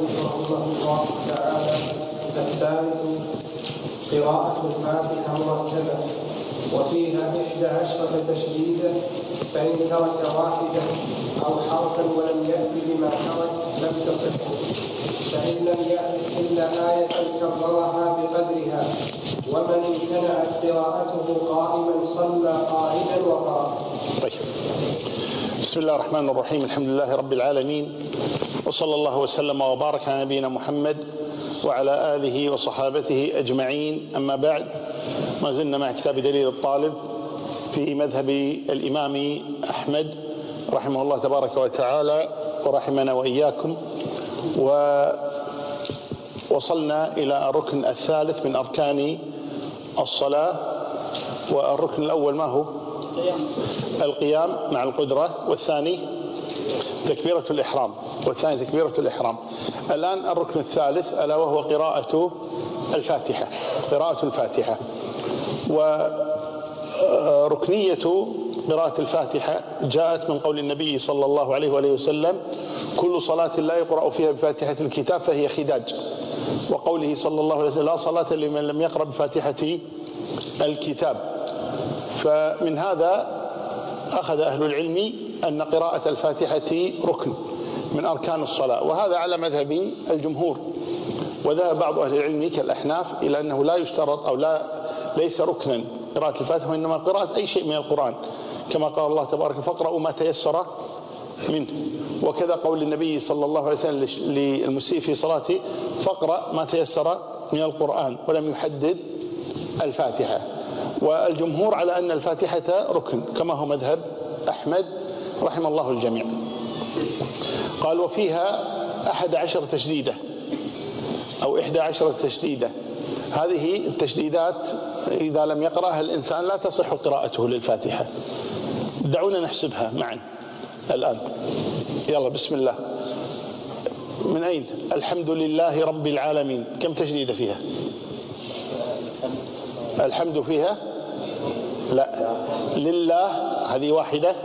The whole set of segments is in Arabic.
رحمه الله تعالى: الثالث قراءة الفاتحة مرتبة، وفيها 11 تشديدا، فإن ترك واحدة أو حرفا ولم يأت بما ترك لم تصح، فإن لم يأت إلا آية كررها بقدرها. ومن امتنعت قراءته قائما صلى قاعدا وقرأ. طيب، بسم الله الرحمن الرحيم. الحمد لله رب العالمين، وصلى الله وسلم وبارك على نبينا محمد وعلى آله وصحابته أجمعين. أما بعد، ما زلنا مع كتاب دليل الطالب في مذهب الإمام أحمد رحمه الله تبارك وتعالى ورحمنا وإياكم، ووصلنا إلى الركن الثالث من أركان الصلاة. والركن الأول ما هو؟ القيام مع القدرة، والثاني تكبيرة الإحرام، الآن الركن الثالث ألا وهو قراءة الفاتحة. وركنية قراءة الفاتحة جاءت من قول النبي صلى الله عليه وآله وسلم: كل صلاة لا يقرأ فيها بفاتحة الكتاب فهي خداج. وقوله صلى الله عليه وسلم: لا صلاة لمن لم يقرأ بفاتحة الكتاب. فمن هذا أخذ أهل العلم أن قراءة الفاتحة ركن من أركان الصلاة، وهذا على مذهب الجمهور. وذهب بعض أهل العلم كالأحناف إلى أنه لا يشترط أو ليس ركنا قراءة الفاتحة، وإنما قراءة أي شيء من القرآن، كما قال الله تبارك: فاقرأوا ما تيسر منه. وكذا قول النبي صلى الله عليه وسلم للمسيء في صلاته: فاقرأ ما تيسر من القرآن، ولم يحدد الفاتحة. والجمهور على أن الفاتحة ركن، كما هو مذهب أحمد رحم الله الجميع. قال: وفيها 11 تشديدة أو 11 تشديدة. هذه التشديدات إذا لم يقرأها الإنسان لا تصح قراءته للفاتحة. دعونا نحسبها معا الآن. يلا بسم الله. من أين؟ الحمد لله رب العالمين، كم تشديدة فيها؟ الحمد فيها؟ لا. لله هذه واحدة.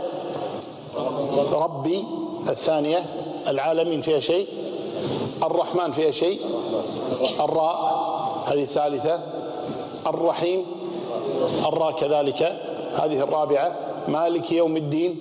ربي الثانية. العالمين فيها شيء. الرحمن فيها شيء. الراء هذه الثالثة. الرحيم الراء كذلك هذه الرابعة. مالك يوم الدين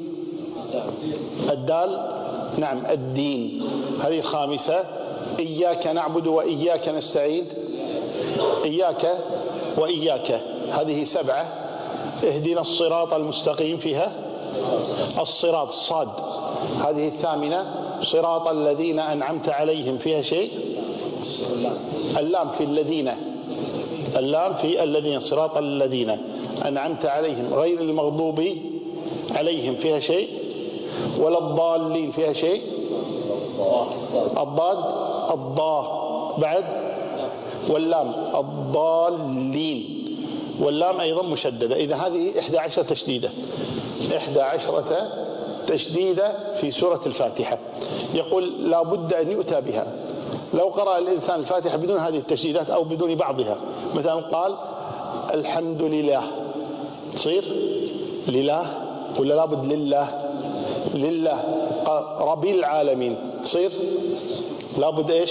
الدال نعم الدين هذه الخامسة. إياك نعبد وإياك نستعين إياك وإياك هذه 7. اهدنا الصراط المستقيم فيها الصراط صاد هذه 8. صراط الذين أنعمت عليهم فيها شيء. اللام في الذين صراط الذين أنعمت عليهم غير المغضوب عليهم فيها شيء. ولا الضالين فيها شيء. الضاد الضاء بعد. واللام الضالين واللام أيضا مشددة. إذا هذه 11 تشديدة 11 تشديدة في سورة الفاتحة. يقول لا بد أن يؤتى بها. لو قرأ الإنسان الفاتحة بدون هذه التشديدات أو بدون بعضها، مثلا قال الحمد لله، تصير لله ولا لابد لله. قال ربي العالمين، تصير لابد إيش؟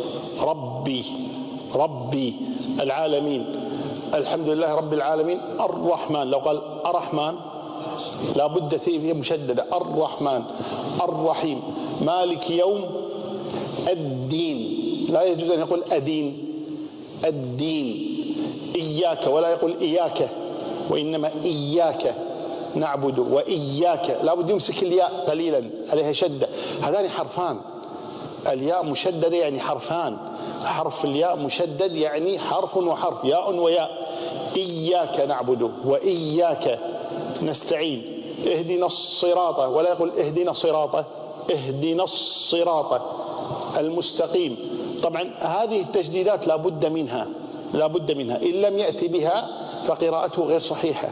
ربي العالمين. الحمد لله رب العالمين. الرحمن، لو قال الرحمن لابد فيه مشددة. الرحمن. الرحيم. مالك يوم الدين، لا يجوز أن يقول الدين. إياك، ولا يقول إياك، وإنما إياك نعبد وإياك. لابد يمسك الياء قليلا عليها شدة. هذان حرفان. الياء مشددة يعني حرفان. حرف الياء مشدد يعني حرف وحرف، ياء وياء. إياك نعبد وإياك نستعين. اهدنا الصراط، ولا يقول اهدنا صراطه، اهدنا الصراط المستقيم. طبعا هذه التجديدات لا بد منها. إن لم يأتي بها فقراءته غير صحيحة.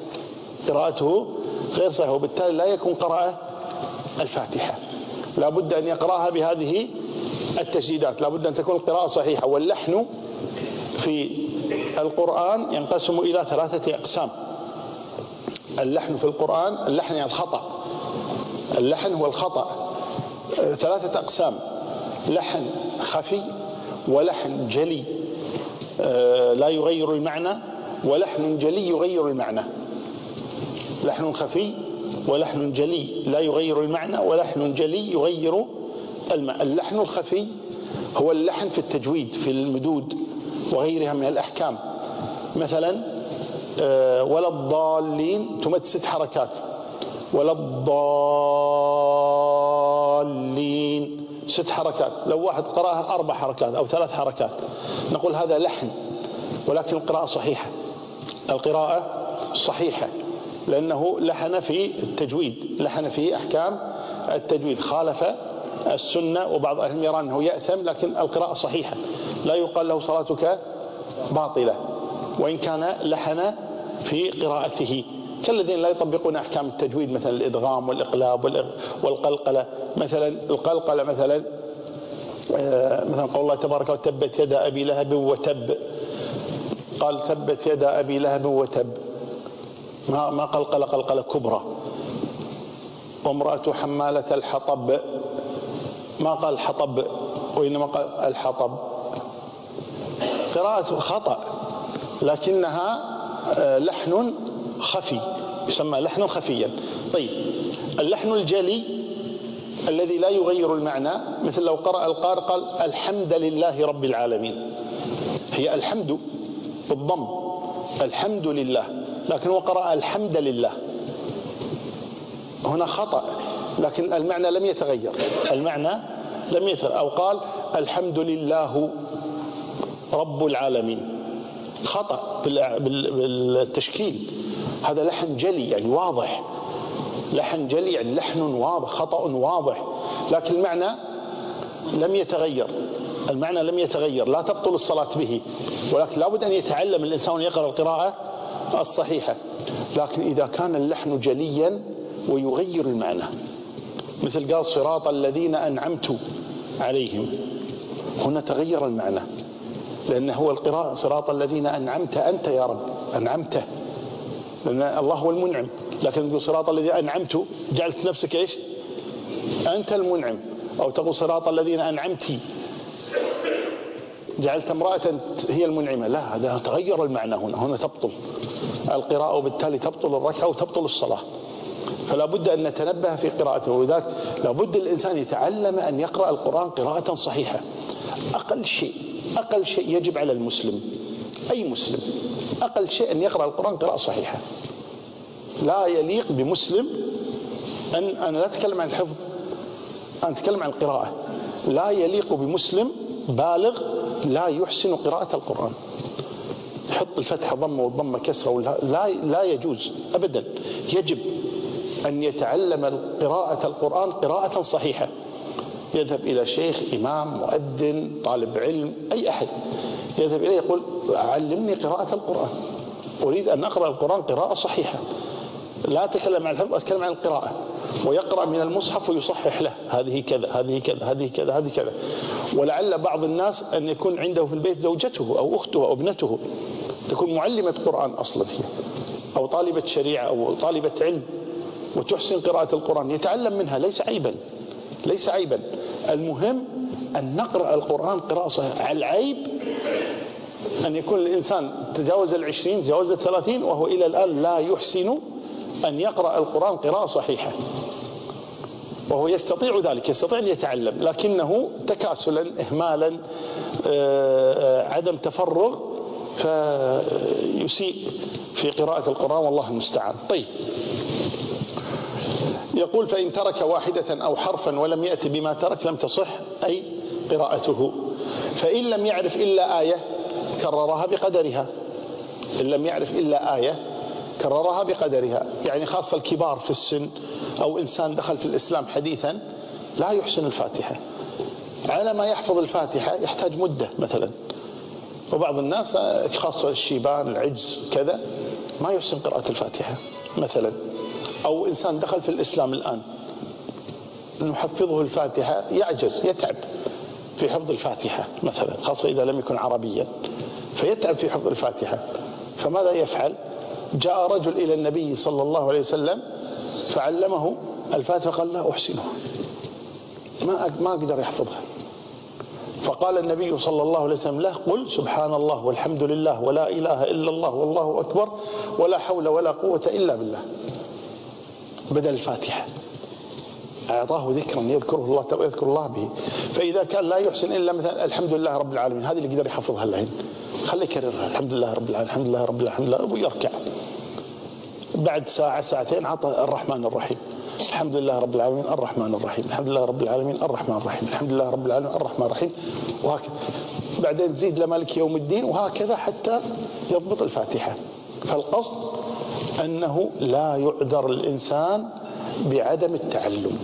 وبالتالي لا يكون قرأ الفاتحة. لا بد أن يقرأها بهذه التجديدات. لا بد أن تكون القراءة صحيحة. واللحن في القرآن ينقسم إلى 3 أقسام. اللحن في القرآن، اللحن يعني الخطأ، اللحن هو الخطأ. 3 أقسام: لحن خفي ولحن جلي لا يغير المعنى، ولحن جلي يغير المعنى. لحن خفي ولحن جلي لا يغير المعنى، ولحن جلي يغير المعنى. اللحن الخفي هو اللحن في التجويد في المدود وغيرها من الأحكام. مثلا ولا الضالين تمد 6 حركات، ولا الضالين 6 حركات. لو واحد قرأها 4 حركات أو 3 حركات نقول هذا لحن، ولكن القراءة صحيحة. القراءة صحيحة لأنه لحن في التجويد، لحن في أحكام التجويد، خالف السنة. وبعض أهل يرى أنه يأثم، لكن القراءة صحيحة، لا يقال له صلاتك باطلة وإن كان لحن في قراءته، كالذين لا يطبقون أحكام التجويد مثلا الإدغام والإقلاب والقلقلة. مثلا القلقلة مثلا قول الله تبارك وتبت يد أبي لهب وتب، قال تبت يد أبي لهب وتب، ما قلقلة قلقلة كبرى. وامرأة حمالة الحطب، ما قال الحطب وإنما قال الحطب. قراءة خطأ لكنها لحن خفي، يسمى لحن خفيا. طيب اللحن الجلي الذي لا يغير المعنى، مثل لو قرأ القارئ قال الحمد لله رب العالمين، هي الحمد بالضم الحمد لله، لكن هو قرأ الحمد لله، هنا خطأ لكن المعنى لم يتغير، المعنى لم يتغير. أو قال الحمد لله رب العالمين، خطأ بالتشكيل، هذا لحن جلي يعني واضح، لحن جلي يعني لحن واضح، خطأ واضح، لكن المعنى لم يتغير، المعنى لم يتغير، لا تبطل الصلاة به، ولكن لابد أن يتعلم الإنسان يقرأ القراءة الصحيحة. لكن إذا كان اللحن جليا ويغير المعنى، مثل قال صراط الذين أنعمت عليهم، هنا تغير المعنى، لأن هو القراءة صراط الذين أنعمت أنت يا رب، أنعمته، لأن الله هو المنعم. لكن تقول صراط الذين أنعمت جعلت نفسك إيش؟ أنت المنعم. أو تقول صراط الذين أنعمتي جعلت امرأة هي المنعمة، لا، هذا تغير المعنى، هنا تبطل القراءة، وبالتالي تبطل الركعة وتبطل الصلاة. فلا بد أن نتنبه في قراءته، وذلك لا بد الإنسان يتعلم أن يقرأ القرآن قراءة صحيحة. أقل شيء يجب على المسلم، أي مسلم، أقل شيء أن يقرأ القرآن قراءة صحيحة. لا يليق بمسلم أنا لا أتكلم عن الحفظ، أنا أتكلم عن القراءة. لا يليق بمسلم بالغ لا يحسن قراءة القرآن، يحط الفتحة ضمة والضمة كسرة، لا يجوز أبدا. يجب أن يتعلم قراءة القرآن قراءة صحيحة، يذهب إلى شيخ، إمام، مؤذن، طالب علم، أي أحد يذهب إليه يقول علمني قراءة القرآن، أريد أن أقرأ القرآن قراءة صحيحة. لا أتكلم عن الحفظ، أتكلم عن القراءة. ويقرأ من المصحف ويصحح له هذه كذا هذه كذا هذه كذا هذه كذا. ولعل بعض الناس أن يكون عنده في البيت زوجته أو أخته أو ابنته تكون معلمة قرآن أصلا هي، أو طالبة شريعة أو طالبة علم وتحسن قراءة القرآن، يتعلم منها، ليس عيبا، ليس عيبا. المهم أن نقرأ القرآن قراءة صحيحة. العيب أن يكون الإنسان تجاوز 20 تجاوز 30 وهو إلى الآن لا يحسن أن يقرأ القرآن قراءة صحيحة، وهو يستطيع ذلك، يستطيع أن يتعلم، لكنه تكاسلا، إهمالا، عدم تفرغ، فيسيء في قراءة القرآن، والله المستعان. طيب، يقول فإن ترك واحدة أو حرفا ولم يأتي بما ترك لم تصح أي قراءته. فإن لم يعرف إلا آية كررها بقدرها، إن لم يعرف إلا آية كررها بقدرها. يعني خاصة الكبار في السن أو إنسان دخل في الإسلام حديثا لا يحسن الفاتحة، على ما يحفظ الفاتحة يحتاج مدة مثلا. وبعض الناس خاصة الشيبان العجز كذا ما يحسن قراءة الفاتحة مثلا. أو إنسان دخل في الإسلام الآن نحفظه الفاتحة يعجز، يتعب في حفظ الفاتحة مثلا، خاصة إذا لم يكن عربيا، فيتعب في حفظ الفاتحة. فماذا يفعل؟ جاء رجل إلى النبي صلى الله عليه وسلم فعلمه الفاتحة، قال لا أحسنها، ما أقدر يحفظها. فقال النبي صلى الله عليه وسلم له قل سبحان الله والحمد لله ولا إله إلا الله والله أكبر ولا حول ولا قوة إلا بالله بدل الفاتحة. أعطاه ذكرا يذكر الله به. فإذا كان لا يحسن إلا مثلا الحمد لله رب العالمين، هذه اللي يقدر يحفظها الحين، خليه يكررها الحمد لله رب العالمين الحمد لله رب العالمين ويركع. بعد ساعة ساعتين عطى الرحمن الرحيم الحمد لله رب العالمين الرحمن الرحيم الحمد لله رب العالمين الرحمن الرحيم الحمد لله رب العالمين الرحمن الرحيم، وهكذا. بعدين تزيد لمالك يوم الدين، وهكذا حتى يضبط الفاتحة. فالقصد أنه لا يعذر الإنسان بعدم التعلم،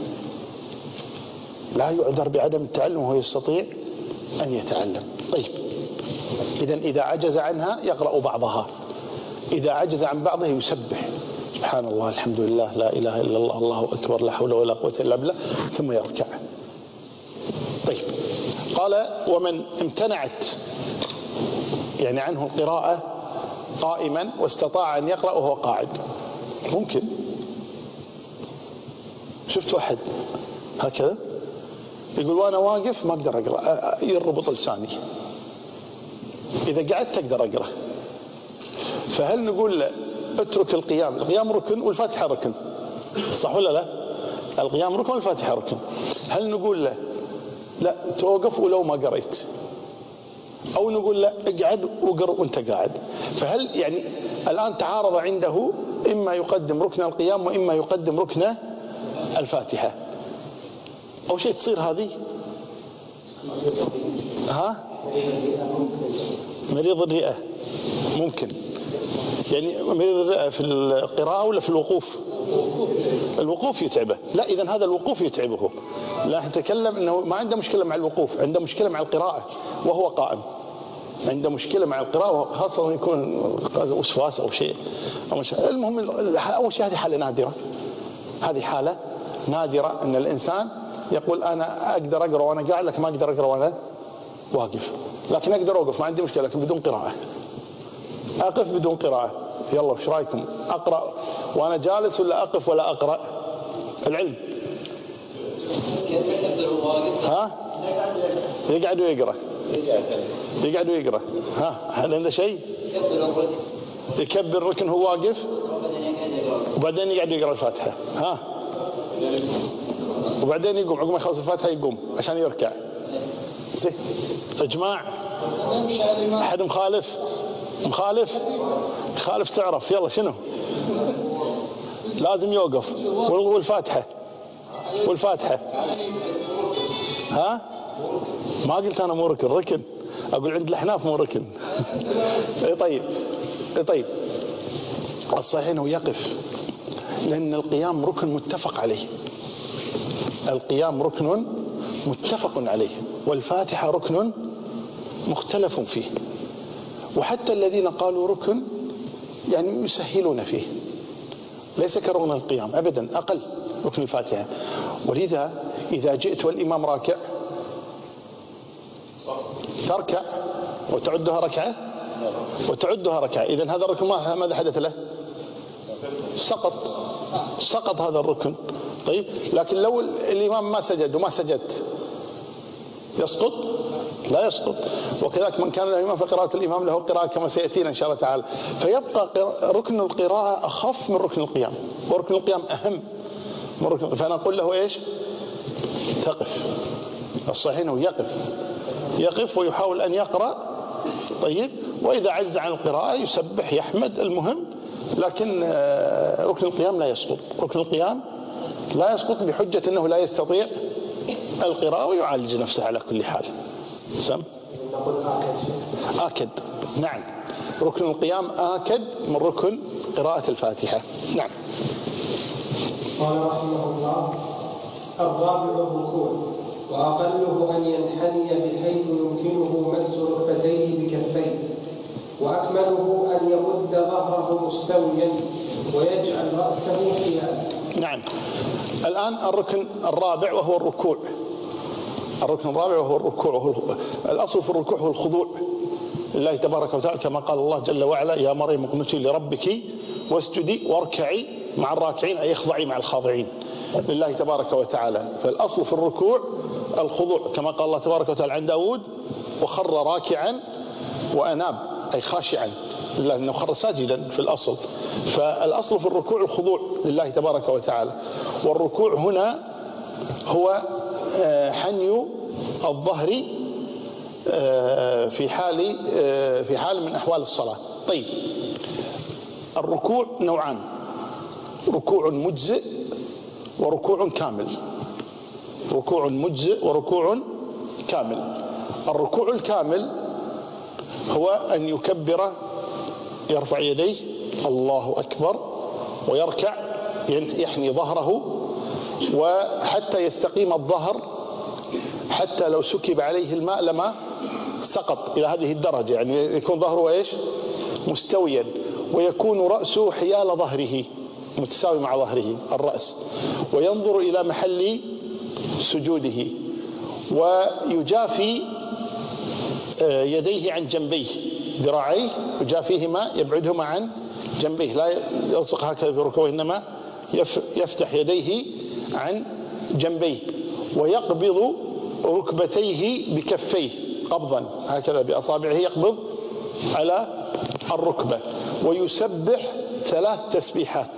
لا يعذر بعدم التعلم وهو يستطيع أن يتعلم. طيب، إذا عجز عنها يقرأ بعضها، إذا عجز عن بعضها يسبح سبحان الله الحمد لله لا إله إلا الله الله أكبر لا حول ولا قوة إلا بالله ثم يركع. طيب، قال ومن امتنعت يعني عنه القراءة قائما واستطاع أن يقرأ وهو قاعد، ممكن. شفت واحد هكذا يقول وأنا واقف ما أقدر أقرأ، يربط لساني، إذا قعدت أقدر أقرأ. فهل نقول له اترك القيام؟ القيام ركن والفاتحة ركن، صح ولا لا؟ القيام ركن والفاتحة ركن. هل نقول له لا توقف ولو ما قريت، أو نقول له اقعد وقرأ وانت قاعد؟ فهل يعني الآن تعارض عنده إما يقدم ركن القيام وإما يقدم ركن الفاتحة، أو شيء تصير هذه مريض الرئة ممكن، يعني مريض الرئة في القراءة ولا في الوقوف؟ الوقوف يتعبه. لا، إذن هذا الوقوف يتعبه. لا نتكلم أنه ما عنده مشكلة مع الوقوف، عنده مشكلة مع القراءة وهو قائم، عنده مشكلة مع القراءة، خاصة يكون وسواس أو شيء. المهم أول شيء هذه حالة نادرة، هذه حالة نادرة أن الإنسان يقول أنا أقدر أقرأ وأنا قاعد لكن ما أقدر أقرأ وأنا واقف، لكن أقدر أوقف ما عندي مشكلة لكن بدون قراءة. أقف بدون قراءة، يلا وش رأيكم؟ أقرأ وأنا جالس ولا أقف ولا أقرأ؟ العلم يقعد ويقرأ، يقعد ويقرأ. هل عنده شيء؟ يكبر ركن هو واقف وبعدين يقعد يقرأ الفاتحة، وبعدين يقوم عقب ما يخلص الفاتحة يقوم عشان يركع. يا جماعة أحد مخالف تعرف يلا شنو لازم يوقف. والفاتحة ما قلت أنا مو ركن، أقول عند الأحناف مو ركن. طيب الصحيح أنه يقف، لأن القيام ركن متفق عليه، القيام ركن متفق عليه، والفاتحة ركن مختلف فيه. وحتى الذين قالوا ركن يعني يسهلون فيه، ليس كركن القيام أبدا، أقل ركن الفاتحة. ولذا إذا جئت والإمام راكع تركع وتعدها ركعة، إذن هذا الركن ماذا حدث له؟ سقط هذا الركن. طيب، لكن لو الإمام ما سجد وما سجدت يسقط؟ لا يسقط. وكذلك من كان له إمام فقراءة الإمام له قراءة كما سيأتينا إن شاء الله تعالى. فيبقى ركن القراءة أخف من ركن القيام، وركن القيام أهم من ركن. فنقول له إيش؟ تقف. الصحيح أنه يقف ويحاول أن يقرأ. طيب، وإذا عجز عن القراءة يسبح يحمد، المهم. لكن ركن القيام لا يسقط، ركن القيام لا يسقط بحجة أنه لا يستطيع القراءة ويعالج نفسه على كل حال. آكد. نعم، ركن القيام آكد من ركن قراءة الفاتحة. نعم. قال رحمه الله: الرابع الركوع، وأقله أن ينحني بحيث يمكنه مس ركبتيه بكفيه، وأكمله أن يمد ظهره مستويا ويجعل رأسه قياما. نعم. الآن الركن الرابع وهو الركوع. الركن الرابع وهو الركوع، الأصل في الركوع هو الخضوع لله تبارك وتعالى، كما قال الله جل وعلا: يا مريم اقنتي لربك واسجدي واركعي مع الراكعين، أي اخضعي مع الخاضعين لله تبارك وتعالى. فالأصل في الركوع الخضوع كما قال الله تبارك وتعالى عن داود وخر راكعا وأناب، أي خاشعا، لأنه خر ساجدا في الأصل. فالأصل في الركوع الخضوع لله تبارك وتعالى. والركوع هنا هو حني الظهر في حال من أحوال الصلاة. طيب، الركوع نوعان: ركوع مجزئ وركوع كامل. ركوع مجزئ وركوع كامل. الركوع الكامل هو أن يكبر، يرفع يديه الله أكبر، ويركع يحني ظهره، وحتى يستقيم الظهر، حتى لو سكب عليه الماء لما سقط إلى هذه الدرجة، يعني يكون ظهره إيش؟ مستويا، ويكون رأسه حيال ظهره متساوي مع ظهره الرأس، وينظر إلى محل سجوده، ويجافي يديه عن جنبيه، ذراعيه يجافيهما يبعدهما عن جنبيه، لا يلصق هكذا في ركوعه، إنما يفتح يديه عن جنبيه، ويقبض ركبتيه بكفيه قبضا هكذا بأصابعه، يقبض على الركبة، ويسبح 3 تسبيحات.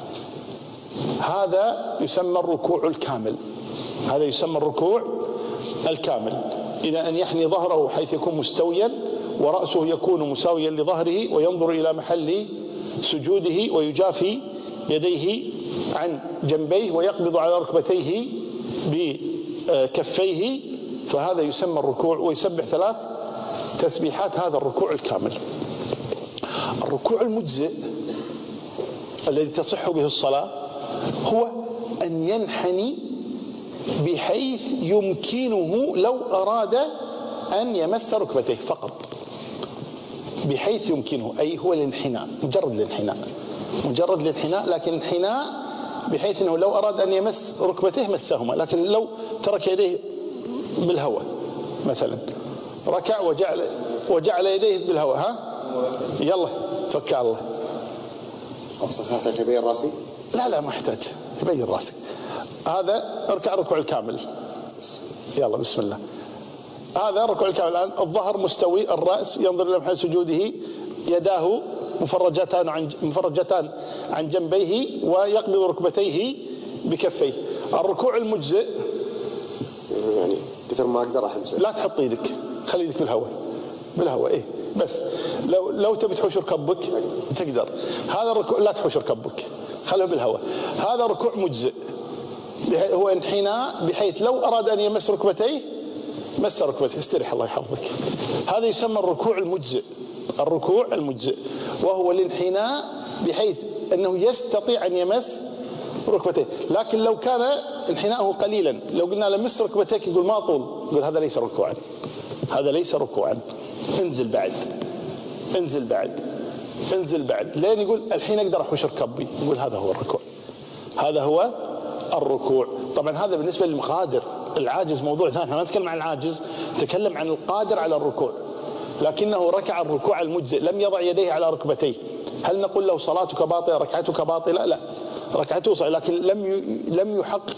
هذا يسمى الركوع الكامل. هذا يسمى الركوع الكامل. إذا أن يحني ظهره حيث يكون مستويا، ورأسه يكون مساويا لظهره، وينظر إلى محل سجوده، ويجافي يديه عن جنبيه، ويقبض على ركبتيه بكفيه، فهذا يسمى الركوع، ويسبح 3 تسبيحات. هذا الركوع الكامل. الركوع المجزئ الذي تصح به الصلاة هو أن ينحني بحيث يمكنه لو أراد أن يمس ركبتيه فقط، بحيث يمكنه، أي هو الانحناء، مجرد الانحناء، لكن انحناء بحيث أنه لو أراد أن يمس ركبتيه مسهما، لكن لو ترك يديه بالهواء مثلا، ركع وجعل يديه بالهواء، ها يلا فك الله أصلا يبين راسي؟ لا ما يحتاج يبين راسك. هذا اركع ركوع الكامل. يلا بسم الله. هذا ركوع الكامل. الآن الظهر مستوي، الرأس ينظر إلى محل سجوده، يداه مفرجتان عن جنبيه، ويقبض ركبتيه بكفيه. الركوع المجزئ يعني كثر ما أقدر أحمسه، لا تحط يدك، خلي يدك بالهواء إيه بس. لو تبي تحوش ركبك تقدر. هذا الركوع لا تحوش ركبك، خليه بالهواء. هذا ركوع مجزئ، هو انحناء بحيث لو أراد أن يمس ركبتيه مس ركبتيه. استريح الله يحفظك. هذا يسمى الركوع المجزئ. الركوع المجزئ وهو الانحناء بحيث أنه يستطيع أن يمس ركبتيه. لكن لو كان انحناءه قليلا، لو قلنا لمس ركبتيك يقول ما طول، يقول هذا ليس ركوعا، هذا ليس ركوعا، انزل بعد لين يقول الحين أقدر أحوش ركبي، يقول هذا هو الركوع. هذا هو الركوع. طبعا هذا بالنسبة للقادر. العاجز موضوع ثاني، ما نتكلم عن العاجز، نتكلم عن القادر على الركوع، لكنه ركع الركوع المجزئ، لم يضع يديه على ركبتيه. هل نقول له صلاتك باطلة، ركعتك باطلة؟ لا، ركعته صحيح، لكن لم يحقق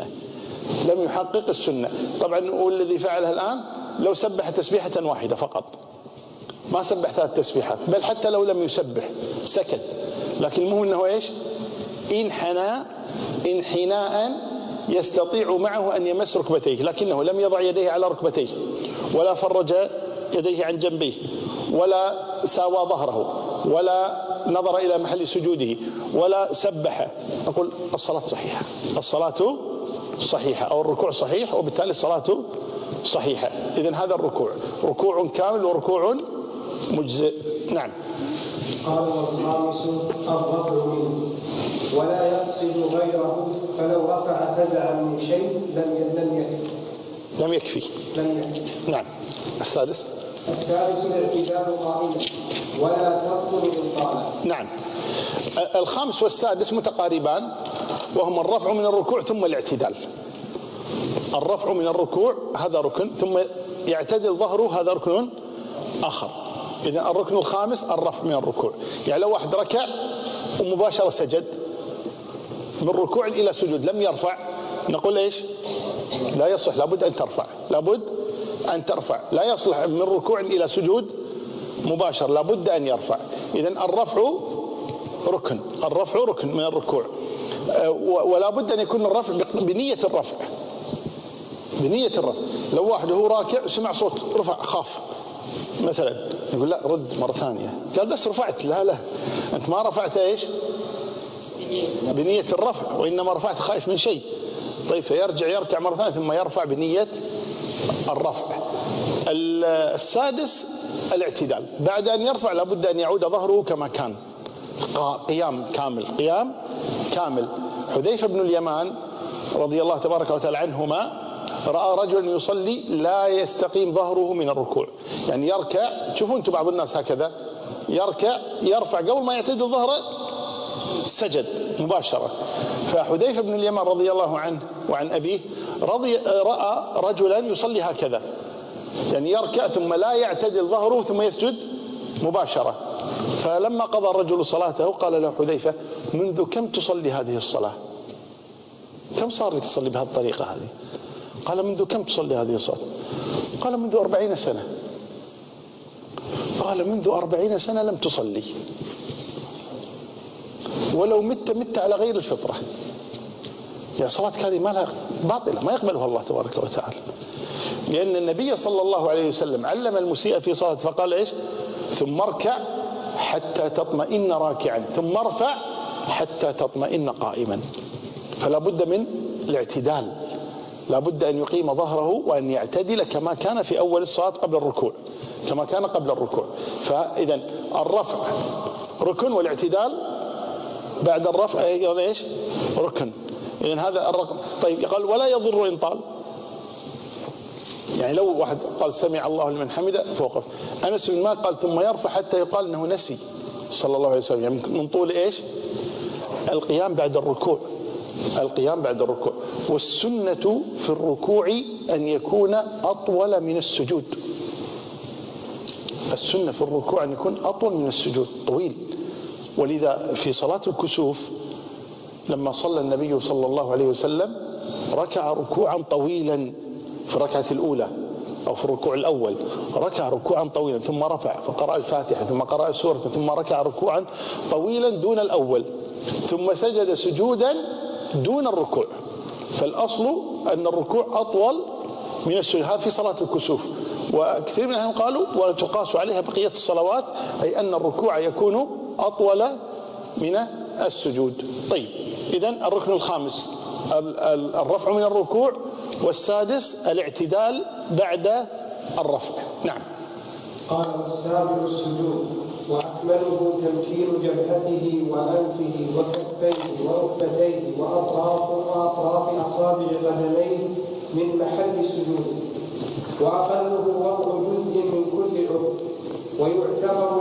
السنة. طبعا والذي فعله الآن لو سبح تسبيحة واحدة فقط، ما سبح 3 تسبيحات، بل حتى لو لم يسبح سكت، لكن المهم أنه إيش؟ انحنى انحناء يستطيع معه أن يمس ركبتيه، لكنه لم يضع يديه على ركبتيه، ولا فرج يديه عن جنبيه، ولا ساوى ظهره، ولا نظر إلى محل سجوده، ولا سبح. نقول الصلاة صحيحة أو الركوع صحيح، وبالتالي الصلاة صحيحة. إذن هذا الركوع ركوع كامل وركوع مجزئ. نعم. قال والخامس الرفع منه ولا يقصد غيره، فلو رفع فزعا من شيء لم يكفي. نعم. السادس الاعتدال قائما ولا تبطل بالطالة. نعم. الخامس والسادس متقاربان، وهما الرفع من الركوع ثم الاعتدال. الرفع من الركوع هذا ركن، ثم يعتدل ظهره هذا ركن آخر. إذن الركن الخامس الرفع من الركوع. يعني لو واحد ركع ومباشرة سجد من ركوع إلى سجود لم يرفع، نقول إيش؟ لا يصح، لابد أن ترفع، لابد أن ترفع، لا يصلح من ركوع إلى سجود مباشر، لابد أن يرفع. إذن الرفع ركن، الرفع ركن من الركوع، ولا بد أن يكون الرفع بنية الرفع، بنية الرفع. لو واحد هو راكع سمع صوت رفع خاف مثلا، يقول لا رد مرة ثانية، قال بس رفعت، لا أنت ما رفعت إيش بنية الرفع، وإنما رفعت خايف من شيء. طيب فيرجع يركع مرة ثانية ثم يرفع بنية الرفع. السادس الاعتدال، بعد أن يرفع لابد أن يعود ظهره كما كان، قيام كامل، قيام كامل. حذيفة بن اليمان رضي الله تبارك وتعالى عنهما رأى رجلا يصلي لا يستقيم ظهره من الركوع، يعني يركع، تشوفون انتم بعض الناس هكذا يركع يرفع قبل ما يعتدل ظهره سجد مباشرة. فحذيفة بن اليمان رضي الله عنه وعن أبيه رأى رجلا يصلي هكذا، يعني يركع ثم لا يعتدل ظهره ثم يسجد مباشرة. فلما قضى الرجل صلاته قال له حذيفة: منذ كم تصلي هذه الصلاة؟ كم صار لك تصلي بهذه الطريقة هذه؟ قال: منذ كم تصلي هذه الصلاة؟ قال: منذ 40 سنة. قال: منذ 40 سنة لم تصلي، ولو مت على غير الفطرة. يا صلاتك هذه ما لها باطلة، ما يقبلها الله تبارك وتعالى، لأن النبي صلى الله عليه وسلم علم المسيء في صلاة فقال إيش؟ ثم اركع حتى تطمئن راكعا، ثم ارفع حتى تطمئن قائما. فلا بد من الاعتدال، لا بد أن يقيم ظهره وأن يعتدل كما كان في أول الصلاة قبل الركوع، كما كان قبل الركوع. فإذا الرفع ركن، والاعتدال بعد الرفع أيضا إيش؟ ركن. إذن هذا الرقم. طيب قال: ولا يضر إن طال، يعني لو واحد قال سمع الله لمن حمده فوقف. أنس بن مالك قال: ثم يرفع حتى يقال أنه نسي صلى الله عليه وسلم، يعني من طول إيش؟ القيام بعد الركوع، القيام بعد الركوع. والسنة في الركوع أن يكون أطول من السجود، السنة في الركوع أن يكون أطول من السجود، طويل. ولذا في صلاة الكسوف لما صلى النبي صلى الله عليه وسلم ركع ركوعا طويلا في الركعة الأولى أو في الركوع الأول، ركع ركوعا طويلا ثم رفع فقرأ الفاتحة ثم قرأ السورة ثم ركع ركوعا طويلا دون الأول، ثم سجد سجودا دون الركوع. فالأصل أن الركوع أطول من السجود، هذا في صلاة الكسوف. وكثير من أهل قالوا وتقاس عليها بقية الصلوات، أي أن الركوع يكون أطول من السجود. طيب إذن الركن الخامس الرفع من الركوع، والسادس الاعتدال بعد الرفع. نعم. قال: والسابع السجود، وأكمله تمكين جبهته وأنفه وكفيه وركبتيه وأطراف أصابع قدميه من محل سجوده، وأقله وضع جزء من كل عضو، ويعتبر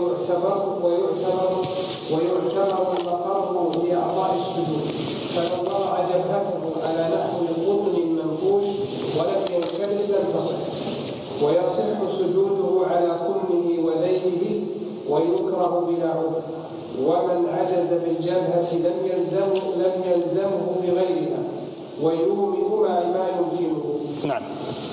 المقر بأعضاء السجود. فلو وضع جبهته على نحو قطن منفوش ولم ينكبس لم تصح، ويصح سجوده على كمه وذيله، ويكره بلا عذر. ومن عجز بالجبهة لم يلزمه بغيرها، ويومئ ما يمكنه. نعم.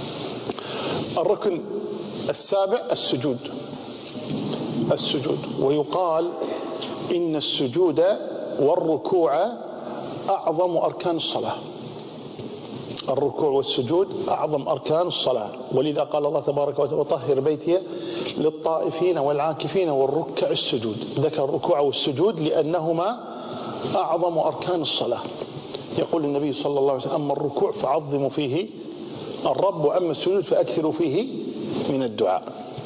الركن السابع السجود، السجود. ويقال إن السجود والركوع أعظم أركان الصلاة، الركوع والسجود أعظم أركان الصلاة. ولذا قال الله تبارك وتعالى: وطهر بيتي للطائفين والعاكفين والركع السجود. ذكر الركوع والسجود لأنهما أعظم أركان الصلاة. يقول النبي صلى الله عليه وسلم: أما الركوع فعظموا فيه الرب، وأما السجود فأكثروا فيه من الدعاء.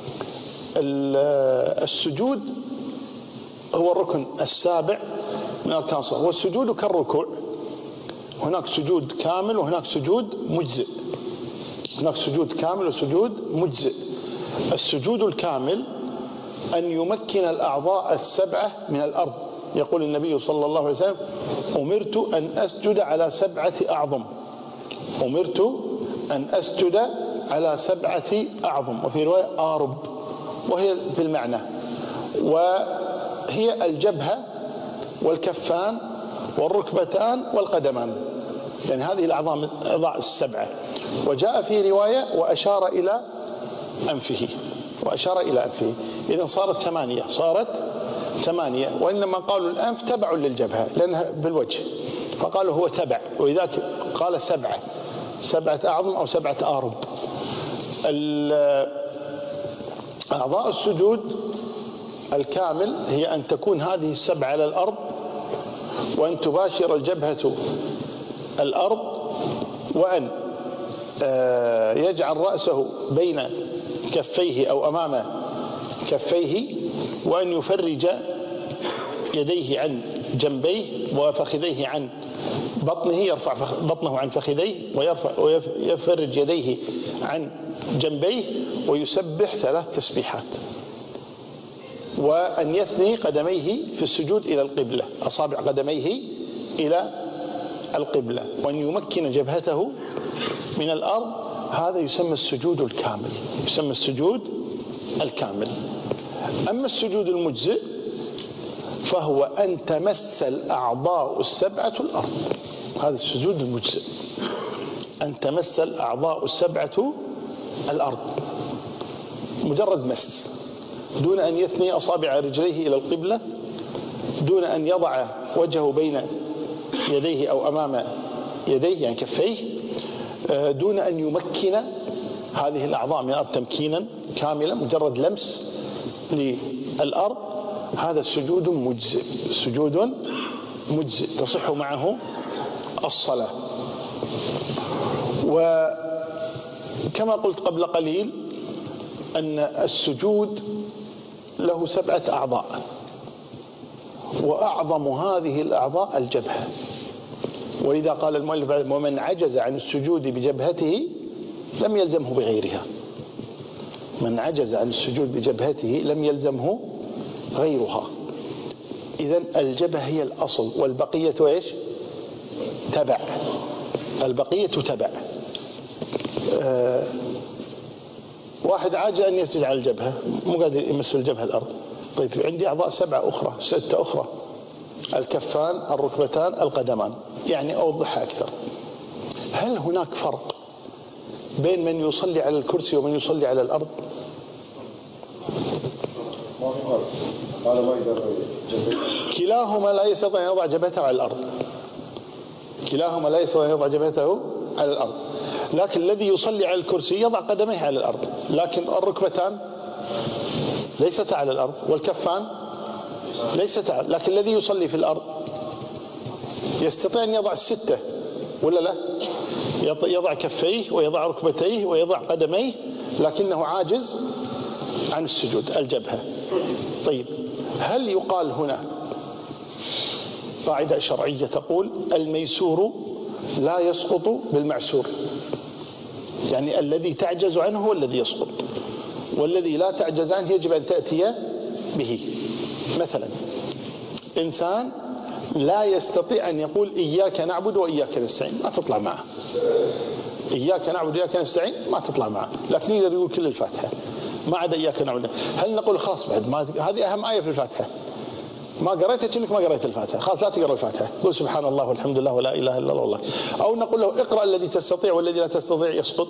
السجود هو الركن السابع من أركان الصلاة. والسجود كالركوع، هناك سجود كامل وهناك سجود مجزئ، هناك سجود كامل وسجود مجزئ. السجود الكامل أن يمكن الأعضاء السبعة من الأرض. يقول النبي صلى الله عليه وسلم: أمرت أن أسجد على 7 أعظم، أمرت أن أسجد على 7 أعظم، وفي رواية آرب، وهي في المعنى، وهي الجبهة والكفان والركبتان والقدمان. يعني هذه الأعضاء السبعة. وجاء في رواية وأشار إلى أنفه، إذن صارت ثمانية. وإنما قالوا الأنف تبع للجبهة لأنها بالوجه، فقالوا هو تبع، ولذلك قال سبعة أعظم أو 7 آرب. أعضاء السجود الكامل هي أن تكون هذه 7 على الأرض، وأن تباشر الجبهة الأرض، وأن يجعل رأسه بين كفيه أو أمام كفيه، وأن يفرج يديه عن جنبيه وفخذيه عن بطنه، يرفع بطنه عن فخذيه ويفرج يديه عن جنبيه، ويسبح 3 تسبيحات، وأن يثني قدميه في السجود إلى القبلة، أصابع قدميه إلى القبلة، وأن يمكن جبهته من الأرض. هذا يسمى السجود الكامل. أما السجود المجزئ فهو أن تمس الأعضاء السبعة الأرض. هذا السجود المجزئ، أن تمس الأعضاء السبعة الأرض، مجرد مس، دون أن يثني أصابع رجليه إلى القبلة، دون أن يضع وجهه بين يديه أو أمام يديه يعني كفيه، دون أن يمكن هذه الأعضاء من الأرض تمكينا كاملا، مجرد لمس للأرض. هذا السجود مجزئ تصح معه الصلاة. وكما قلت قبل قليل أن السجود له 7 أعضاء، وأعظم هذه الأعضاء الجبهة، ولذا قال المؤلف ومن عجز عن السجود بجبهته لم يلزمه بغيرها. من عجز عن السجود بجبهته لم يلزمه غيرها. إذن الجبهة هي الأصل، والبقية إيش؟ تبع. واحد عاجز أن يسجد على الجبهة، مو قادر يمس الجبهة الأرض. طيب عندي أعضاء 6 أخرى، الكفان، الركبتان، القدمان. يعني أوضحها أكثر، هل هناك فرق بين من يصلي على الكرسي ومن يصلي على الأرض؟ كلاهما لا يستطيع أن يضع جبهته على الأرض. لكن الذي يصلي على الكرسي يضع قدميه على الأرض، لكن الركبتان ليست على الأرض، والكفان ليست على. لكن الذي يصلي في الأرض يستطيع أن يضع 6 ولا لا؟ يضع كفيه ويضع ركبتيه ويضع قدميه، لكنه عاجز عن السجود الجبهة. طيب هل يقال هنا قاعدة شرعية تقول الميسور لا يسقط بالمعسور، يعني الذي تعجز عنه هو الذي يسقط، والذي لا تعجز عنه يجب أن تأتي به. مثلا إنسان لا يستطيع أن يقول إياك نعبد وإياك نستعين، ما تطلع معه. إياك نعبد وإياك نستعين ما تطلع معه، لكن يقدر يقول كل الفاتحة ما عدا إياك نعبد. هل نقول خلاص بعد ما هذه أهم آية في الفاتحة، ما قريتها كأنك ما قريت الفاتحة، خلاص لا تقرأ الفاتحة، قل سبحان الله والحمد لله ولا إله إلا الله. أو نقول له اقرأ الذي تستطيع والذي لا تستطيع يسقط.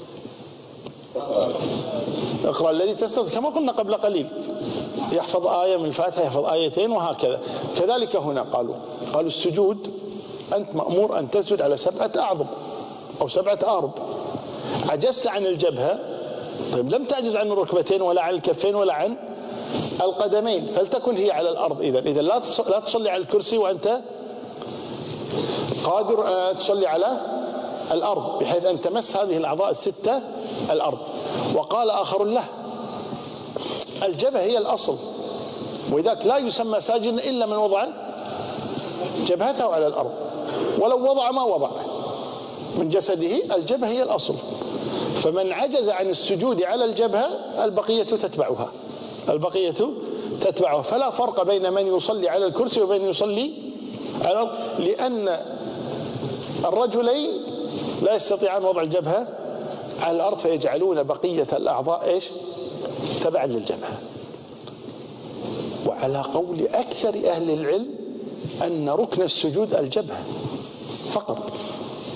اقرأ الذي تستطيع كما قلنا قبل قليل، يحفظ آية من الفاتحة، يحفظ آيتين، وهكذا. كذلك هنا قالوا السجود أنت مأمور أن تسجد على 7 أعظم أو 7 آرب. عجزت عن الجبهة، طيب لم تعجز عن الركبتين ولا عن الكفين ولا عن القدمين، فلتكن هي على الأرض. إذا لا تصلي على الكرسي وأنت قادر تصلي على الأرض، بحيث أن تمس هذه الأعضاء 6 الأرض. وقال آخر له الجبهة هي الأصل، وذاك لا يسمى ساجدا إلا من وضع جبهته على الأرض، ولو وضع ما وضع من جسده، الجبهة هي الأصل. فمن عجز عن السجود على الجبهة البقية تتبعه. فلا فرق بين من يصلي على الكرسي وبين يصلي على الأرض، لأن الرجلين لا يستطيعان وضع الجبهة على الأرض، فيجعلون بقية الأعضاء إيش؟ تبعا للجبهة. وعلى قول أكثر أهل العلم أن ركن السجود الجبهة فقط،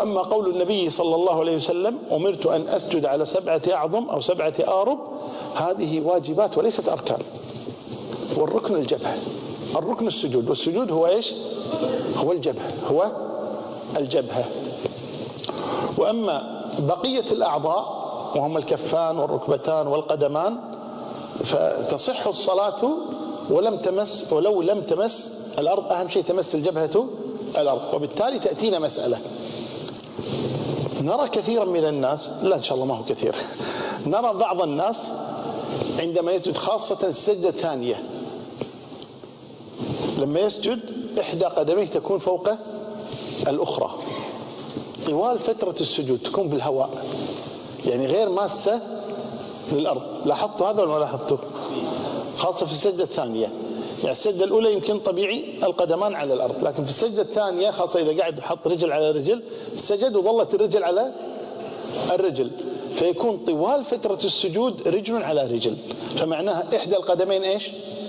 وأما قول النبي صلى الله عليه وسلم أمرت أن أسجد على 7 أعظم أو 7 آرب، هذه واجبات وليست أركان. والركن الجبهة، الركن السجود، والسجود هو إيش؟ هو الجبهة، هو الجبهة. وأما بقية الأعضاء وهم الكفان والركبتان والقدمان فتصح الصلاة ولو لم تمس الأرض، أهم شيء تمس الجبهة الأرض. وبالتالي تأتينا مسألة، نرى كثيرا من الناس، لا إن شاء الله ما هو كثير، نرى بعض الناس عندما يسجد خاصة السجدة الثانية لما يسجد إحدى قدميه تكون فوق الأخرى طوال فترة السجود، تكون بالهواء يعني غير ماسة للأرض. لاحظتوا هذا ولا ما لاحظتوا؟ خاصة في السجدة الثانية. يعني السجدة الأولى يمكن طبيعي القدمان على الأرض، لكن في السجدة الثانية خاصة إذا قاعد حط رجل على رجل سجد وظلت الرجل على الرجل، فيكون طوال فترة السجود رجل على رجل، فمعناها إحدى القدمين إيش؟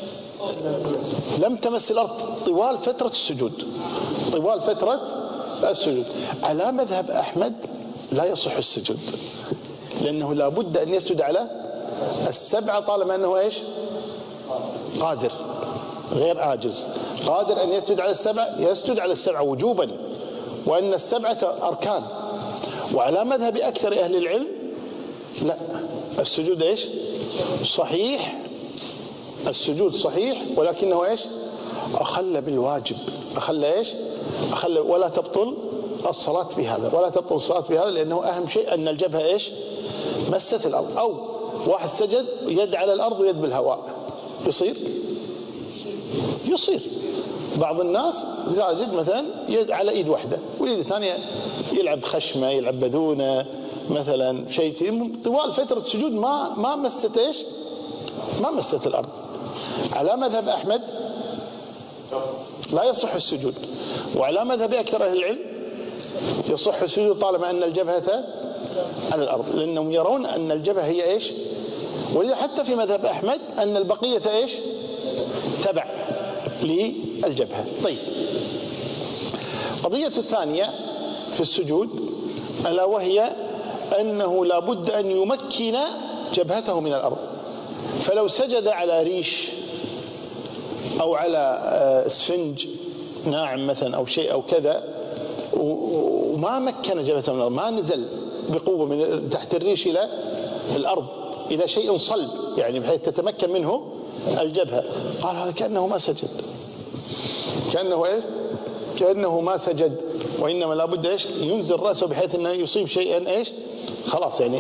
لم تمس الأرض طوال فترة السجود، طوال فترة السجود. على مذهب أحمد لا يصح السجود، لأنه لا بد أن يسجد على 7 طالما أنه إيش؟ قادر غير عاجز، قادر أن يسجد على 7 يسجد على 7 وجوبا، وأن 7 أركان. وعلى مذهب أكثر أهل العلم لا، السجود إيش؟ صحيح، السجود صحيح، ولكنه إيش؟ أخل بالواجب، أخل إيش؟ أخل، ولا تبطل الصلاة بهذا، ولا تبطل الصلاة بهذا، لأنه أهم شيء أن الجبهة إيش؟ مست الأرض. أو واحد سجد يد على الأرض ويد بالهواء، يصير بعض الناس ساجد مثلا يد على ايد واحده واليد الثانيه يلعب خشمه، يلعب بذونه مثلا، شيء طوال فتره السجود ما مست ايش؟ ما مست الارض. على مذهب احمد لا يصح السجود، وعلى مذهب اكثر اهل العلم يصح السجود طالما ان الجبهه على الارض، لانهم يرون ان الجبهه هي ايش؟ ولذا حتى في مذهب احمد ان البقيه ايش؟ تبع للجبهة. طيب، قضية الثانية في السجود ألا وهي أنه لا بد أن يمكن جبهته من الأرض. فلو سجد على ريش أو على اسفنج ناعم مثلا أو شيء أو كذا وما مكن جبهته من الأرض، ما نزل بقوة من تحت الريش إلى الأرض إلى شيء صلب يعني بحيث تتمكن منه الجبهة، قال هذا كأنه ما سجد، كأنه إيش؟ كأنه ما سجد، وإنما لابد إيش؟ ينزل رأسه بحيث أنه يصيب شيئا إيش؟ خلاص يعني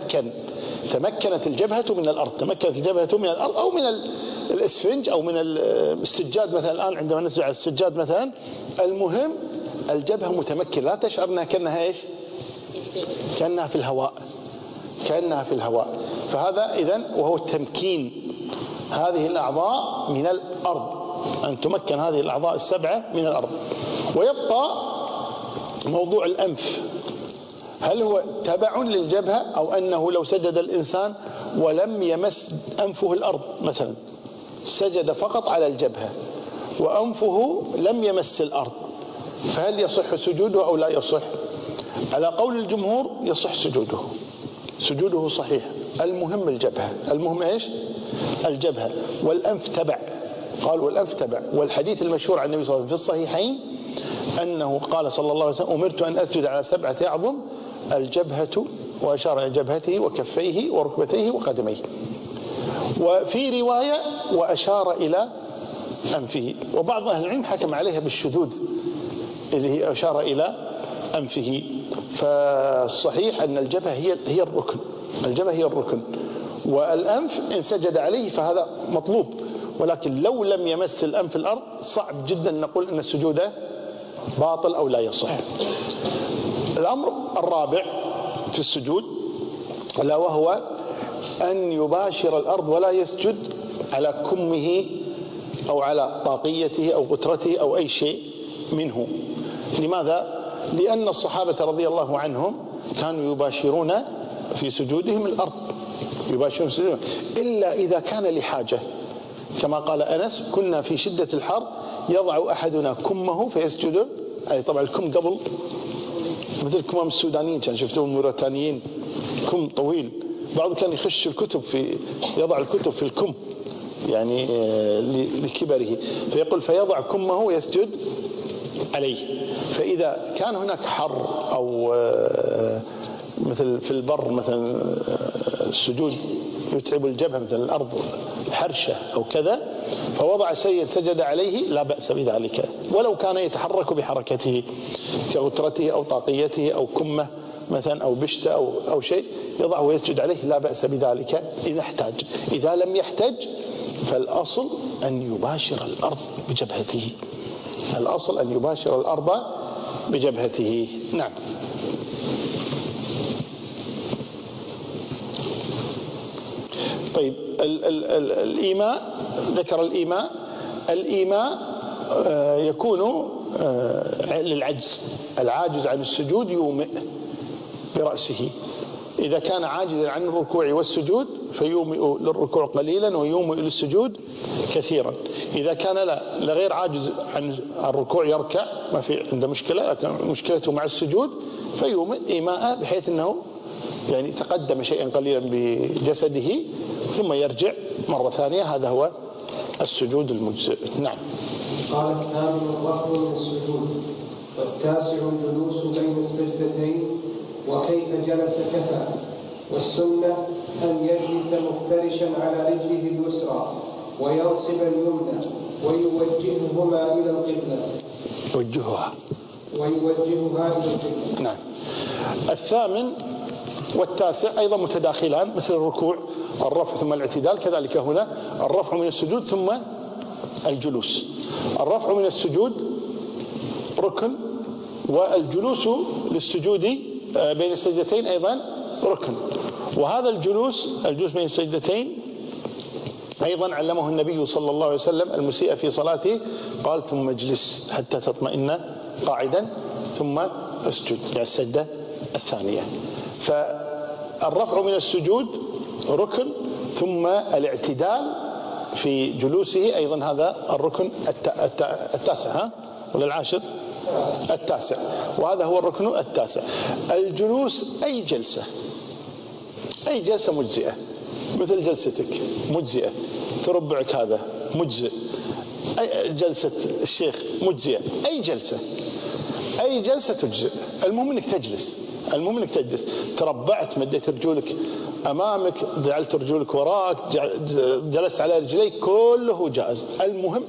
تمكنت الجبهة من الأرض، تمكنت الجبهة من الأرض أو من الاسفنج أو من السجاد مثلا. الآن عندما نسجد على السجاد مثلا، المهم الجبهة متمكنة، لا تشعر أنها كأنها إيش؟ كأنها في الهواء، كأنها في الهواء. فهذا إذن وهو التمكين هذه الأعضاء من الأرض، أن تمكن هذه الأعضاء 7 من الأرض. ويبقى موضوع الأنف، هل هو تبع للجبهة أو أنه لو سجد الإنسان ولم يمس أنفه الأرض مثلا، سجد فقط على الجبهة وأنفه لم يمس الأرض، فهل يصح سجوده أو لا يصح؟ على قول الجمهور يصح سجوده، سجوده صحيح، المهم الجبهة، المهم إيش؟ الجبهة، والأنف تبع. قال والأنف تبع. والحديث المشهور عن النبي صلى الله عليه وسلم في الصحيحين أنه قال صلى الله عليه وسلم أمرت أن أسجد على 7 أعظم، الجبهة، وأشار إلى جبهته وكفيه وركبتيه وقدميه. وفي رواية وأشار إلى أنفه، وبعض أهل العلم حكم عليها بالشذوذ اللي هي أشار إلى أنفه. فالصحيح أن الجبهة هي الركن، الجبهة هي الركن، والأنف إن سجد عليه فهذا مطلوب، ولكن لو لم يمس الأنف الأرض صعب جدا نقول أن السجود باطل أو لا يصح. الأمر الرابع في السجود ألا وهو أن يباشر الأرض ولا يسجد على كمه أو على طاقيته أو غترته أو أي شيء منه. لماذا؟ لأن الصحابة رضي الله عنهم كانوا يباشرون في سجودهم الأرض، يباشرون سجودهم إلا إذا كان لحاجة، كما قال أنس كنا في شدة الحر يضع أحدنا كمه فيسجد، أي طبعا الكم قبل مثل كمام السودانيين كان شفتوهم الموريتانيين كم طويل، بعضهم كان يخش الكتب يضع الكتب في الكم يعني لكبره، فيقول فيضع كمه ويسجد عليه. فإذا كان هناك حر أو مثل في البر مثلا السجود يتعب الجبهة مثل الأرض حرشة أو كذا، فوضع شيء سجد عليه لا بأس بذلك، ولو كان يتحرك بحركته كغترته أو طاقيته أو كمه مثلا أو بشته أو شيء يضعه ويسجد عليه لا بأس بذلك إذا احتاج. إذا لم يحتج فالأصل أن يباشر الأرض بجبهته، الأصل أن يباشر الأرض بجبهته. نعم. طيب الإيماء، ذكر الإيماء يكون للعجز، العاجز عن السجود يومئ برأسه. إذا كان عاجزا عن الركوع والسجود فيومئ للركوع قليلا ويومئ للسجود كثيرا. إذا كان لغير عاجز عن الركوع يركع ما في عنده مشكلة، لكن مشكلته مع السجود فيومئ إيماء بحيث أنه يعني تقدم شيئا قليلا بجسده ثم يرجع مرة ثانية، هذا هو السجود المجزئ. نعم. قال الثامن الرفع من السجود، والتاسع الجلوس بين السجدتين، وكيف جلس كفى. والسنة أن يجلس مفترشا على رجله اليسرى وينصب اليمنى ويوجههما إلى القبلة. ويوجهها إلى القبلة. نعم. الثامن والتاسع أيضا متداخلان مثل الركوع، الرفع ثم الاعتدال، كذلك هنا الرفع من السجود ثم الجلوس. الرفع من السجود ركن، والجلوس للسجود بين السجدتين أيضا ركن. وهذا الجلوس بين السجدتين أيضا علمه النبي صلى الله عليه وسلم المسيء في صلاته، قال ثم اجلس حتى تطمئن قاعدا ثم اسجد، يعني السجدة الثانية. فالرفع من السجود ركن، ثم الاعتدال في جلوسه أيضا هذا الركن التاسع ولا العاشر؟ التاسع، وهذا هو الركن التاسع. الجلوس أي جلسة مجزئة، مثل جلستك مجزئة، تربعك هذا مجزئ، أي جلسة الشيخ مجزئة، أي جلسة تجزئ. المهم انك تجلس، تربعت مديت رجولك امامك، جعلت رجولك وراك، جلست على رجليك، كله جائز. المهم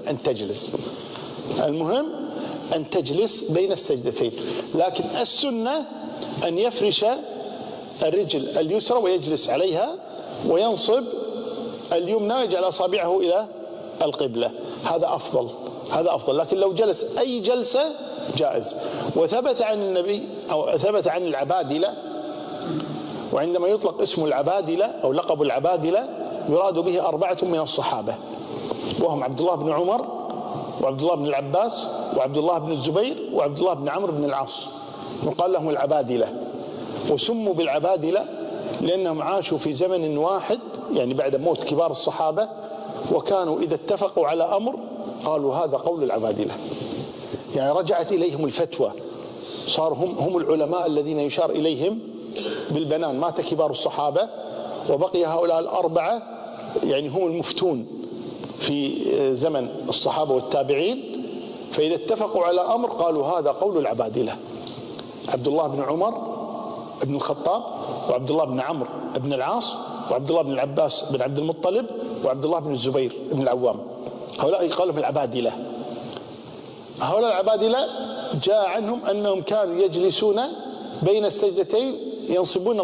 ان تجلس بين السجدتين. لكن السنة ان يفرش الرجل اليسرى ويجلس عليها وينصب اليمنى ويجعل اصابعه الى القبلة، هذا افضل. لكن لو جلس اي جلسة جائز. وثبت عن النبي أو ثبت عن العبادلة، وعندما يطلق اسم العبادلة أو لقب العبادلة يراد به 4 من الصحابة، وهم عبد الله بن عمر وعبد الله بن العباس وعبد الله بن الزبير وعبد الله بن عمرو بن العاص، يقال لهم العبادلة. وسموا بالعبادلة لأنهم عاشوا في زمن واحد، يعني بعد موت كبار الصحابة، وكانوا إذا اتفقوا على أمر قالوا هذا قول العبادلة، يعني رجعت إليهم الفتوى، صار هم العلماء الذين يشار إليهم بالبنان. مات كبار الصحابة وبقي هؤلاء 4 يعني هم المفتون في زمن الصحابة والتابعين، فإذا اتفقوا على أمر قالوا هذا قول العبادلة: عبد الله بن عمر بن الخطاب، وعبد الله بن عمرو بن العاص، وعبد الله بن العباس بن عبد المطلب، وعبد الله بن الزبير بن العوام. هؤلاء يقال لهم العبادلة. هؤلاء العبادلة جاء عنهم أنهم كانوا يجلسون بين السجدتين ينصبون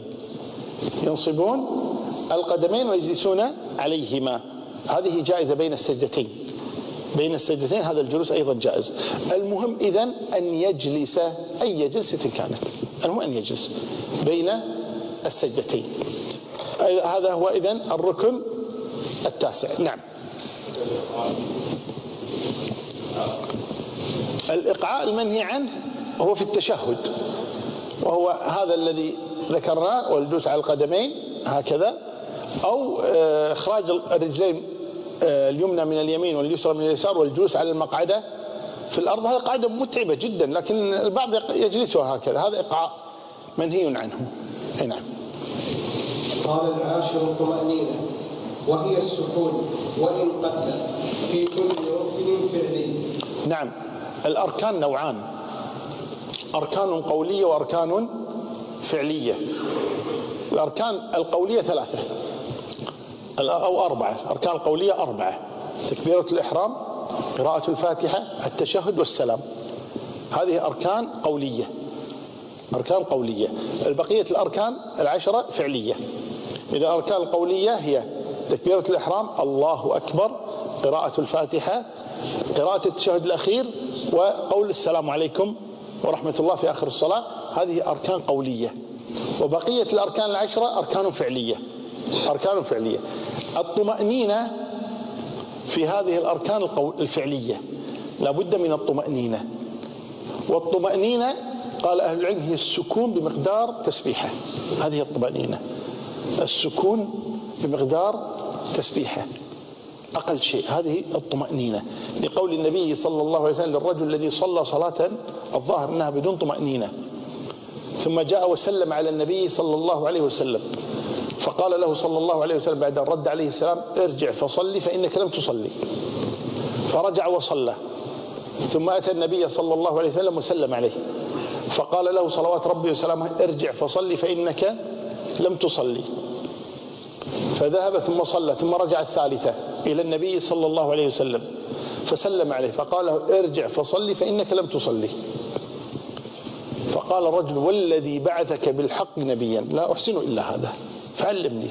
القدمين ويجلسون عليهما، هذه جائزة بين السجدتين، هذا الجلوس أيضا جائز. المهم إذن أن يجلس أي جلسة كانت، المهم أن يجلس بين السجدتين. هذا هو إذن الركن التاسع. نعم. الإقعاء المنهي عنه هو في التشهد، وهو هذا الذي ذكرناه، والجلوس على القدمين هكذا، أو إخراج الرجلين اليمنى من اليمين واليسرى من اليسار، والجلوس على المقعدة في الأرض، هذه قاعدة متعبة جدا، لكن البعض يجلسها هكذا، هذا إيقاع منهي عنه. نعم. قال العاشر الطمأنينة، وهي السكون وإن قل في كل ركن فعلي. نعم. الأركان نوعان، أركان قولية وأركان فعلية. الأركان القولية 3 أو 4. الأركان القولية 4: تكبيرة الإحرام، قراءة الفاتحة، التشهد والسلام. هذه أركان قولية، أركان قولية. البقية الأركان 10 فعلية. إذا الأركان القولية هي تكبيرة الإحرام، الله أكبر، قراءة الفاتحة، قراءة التشهد الأخير، وقول السلام عليكم ورحمة الله في آخر الصلاة. هذه أركان قولية. وبقية الأركان 10 أركان فعلية، أركان فعلية. الطمأنينة في هذه الأركان الفعلية لا بد من الطمأنينة. والطمأنينة قال أهل العلم هي السكون بمقدار تسبيحة. هذه الطمأنينة، السكون بمقدار تسبيحة أقل شيء، هذه الطمأنينة. لقول النبي صلى الله عليه وسلم للرجل الذي صلى صلاة الظاهر أنها بدون طمأنينة، ثم جاء وسلم على النبي صلى الله عليه وسلم، فقال له صلى الله عليه وسلم بعد أن رد عليه السلام: ارجع فصلي فإنك لم تصلي. فرجع وصلى، ثم أتى النبي صلى الله عليه وسلم وسلم عليه، فقال له صلوات ربي وسلامه: ارجع فصلي فإنك لم تصلي. فذهب ثم صلى، ثم رجع الثالثة إلى النبي صلى الله عليه وسلم فسلم عليه، فقال له: ارجع فصلي فإنك لم تصلي. فقال الرجل: والذي بعثك بالحق نبيا لا أحسن إلا هذا فعلمني،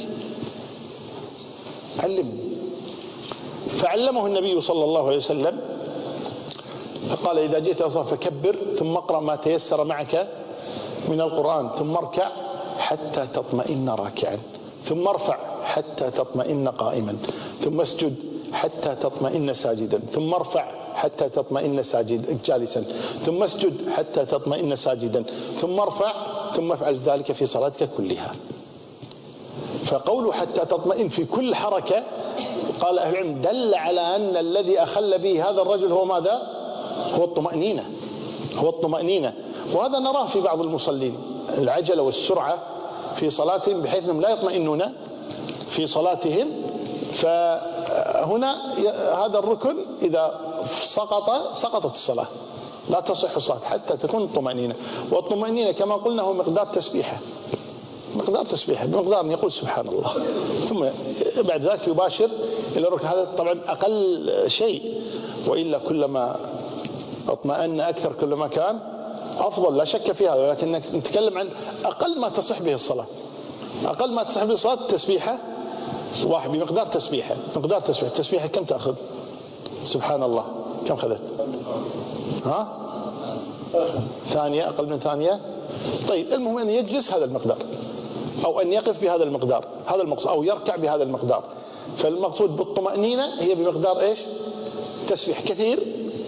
علمني. فعلمه النبي صلى الله عليه وسلم، فقال: إذا جئت فكبر، ثم اقرأ ما تيسر معك من القرآن، ثم اركع حتى تطمئن راكعا، ثم ارفع حتى تطمئن قائما، ثم اسجد حتى تطمئن ساجدا، ثم ارفع حتى تطمئن جالسا، ثم اسجد حتى تطمئن ساجدا، ثم ارفع، ثم افعل ذلك في صلاتك كلها. فقوله حتى تطمئن في كل حركة، قال أهل العلم دل على أن الذي أخل به هذا الرجل هو ماذا؟ هو الطمأنينة، هو الطمأنينة. وهذا نراه في بعض المصلين، العجلة والسرعة في صلاتهم بحيث أنهم لا يطمئنون في صلاتهم. فهنا هذا الركن إذا سقطت الصلاة، لا تصح الصلاة حتى تكون الطمأنينة. والطمأنينة كما قلنا هو مقدار تسبيحة، مقدار تسبيحة، بمقدار أن يقول سبحان الله، ثم بعد ذلك يباشر إلى الركن. هذا طبعا أقل شيء، وإلا كلما اطمأن أكثر كلما كان أفضل، لا شك في هذا. ولكن نتكلم عن أقل ما تصح به الصلاة. أقل ما تصح به الصلاة تسبيحة واحد بمقدار تسبيحة. مقدار تسبيحة، تسبيحة كم تأخذ؟ سبحان الله كم أخذت؟ ثانية، أقل من ثانية. طيب المهم أن يجلس هذا المقدار، أو أن يقف بهذا المقدار، هذا المقصود، أو يركع بهذا المقدار. فالمقصود بالطمأنينة هي بمقدار إيش؟ تسبيح كثير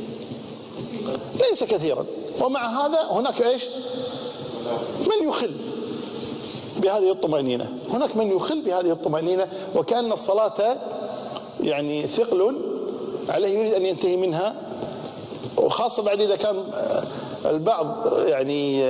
ليس كثيرا. ومع هذا هناك إيش؟ من يخل بهذه الطمأنينة، هناك من يخل بهذه الطمأنينة، وكأن الصلاة يعني ثقل عليه يريد أن ينتهي منها. وخاصة بعد إذا كان البعض يعني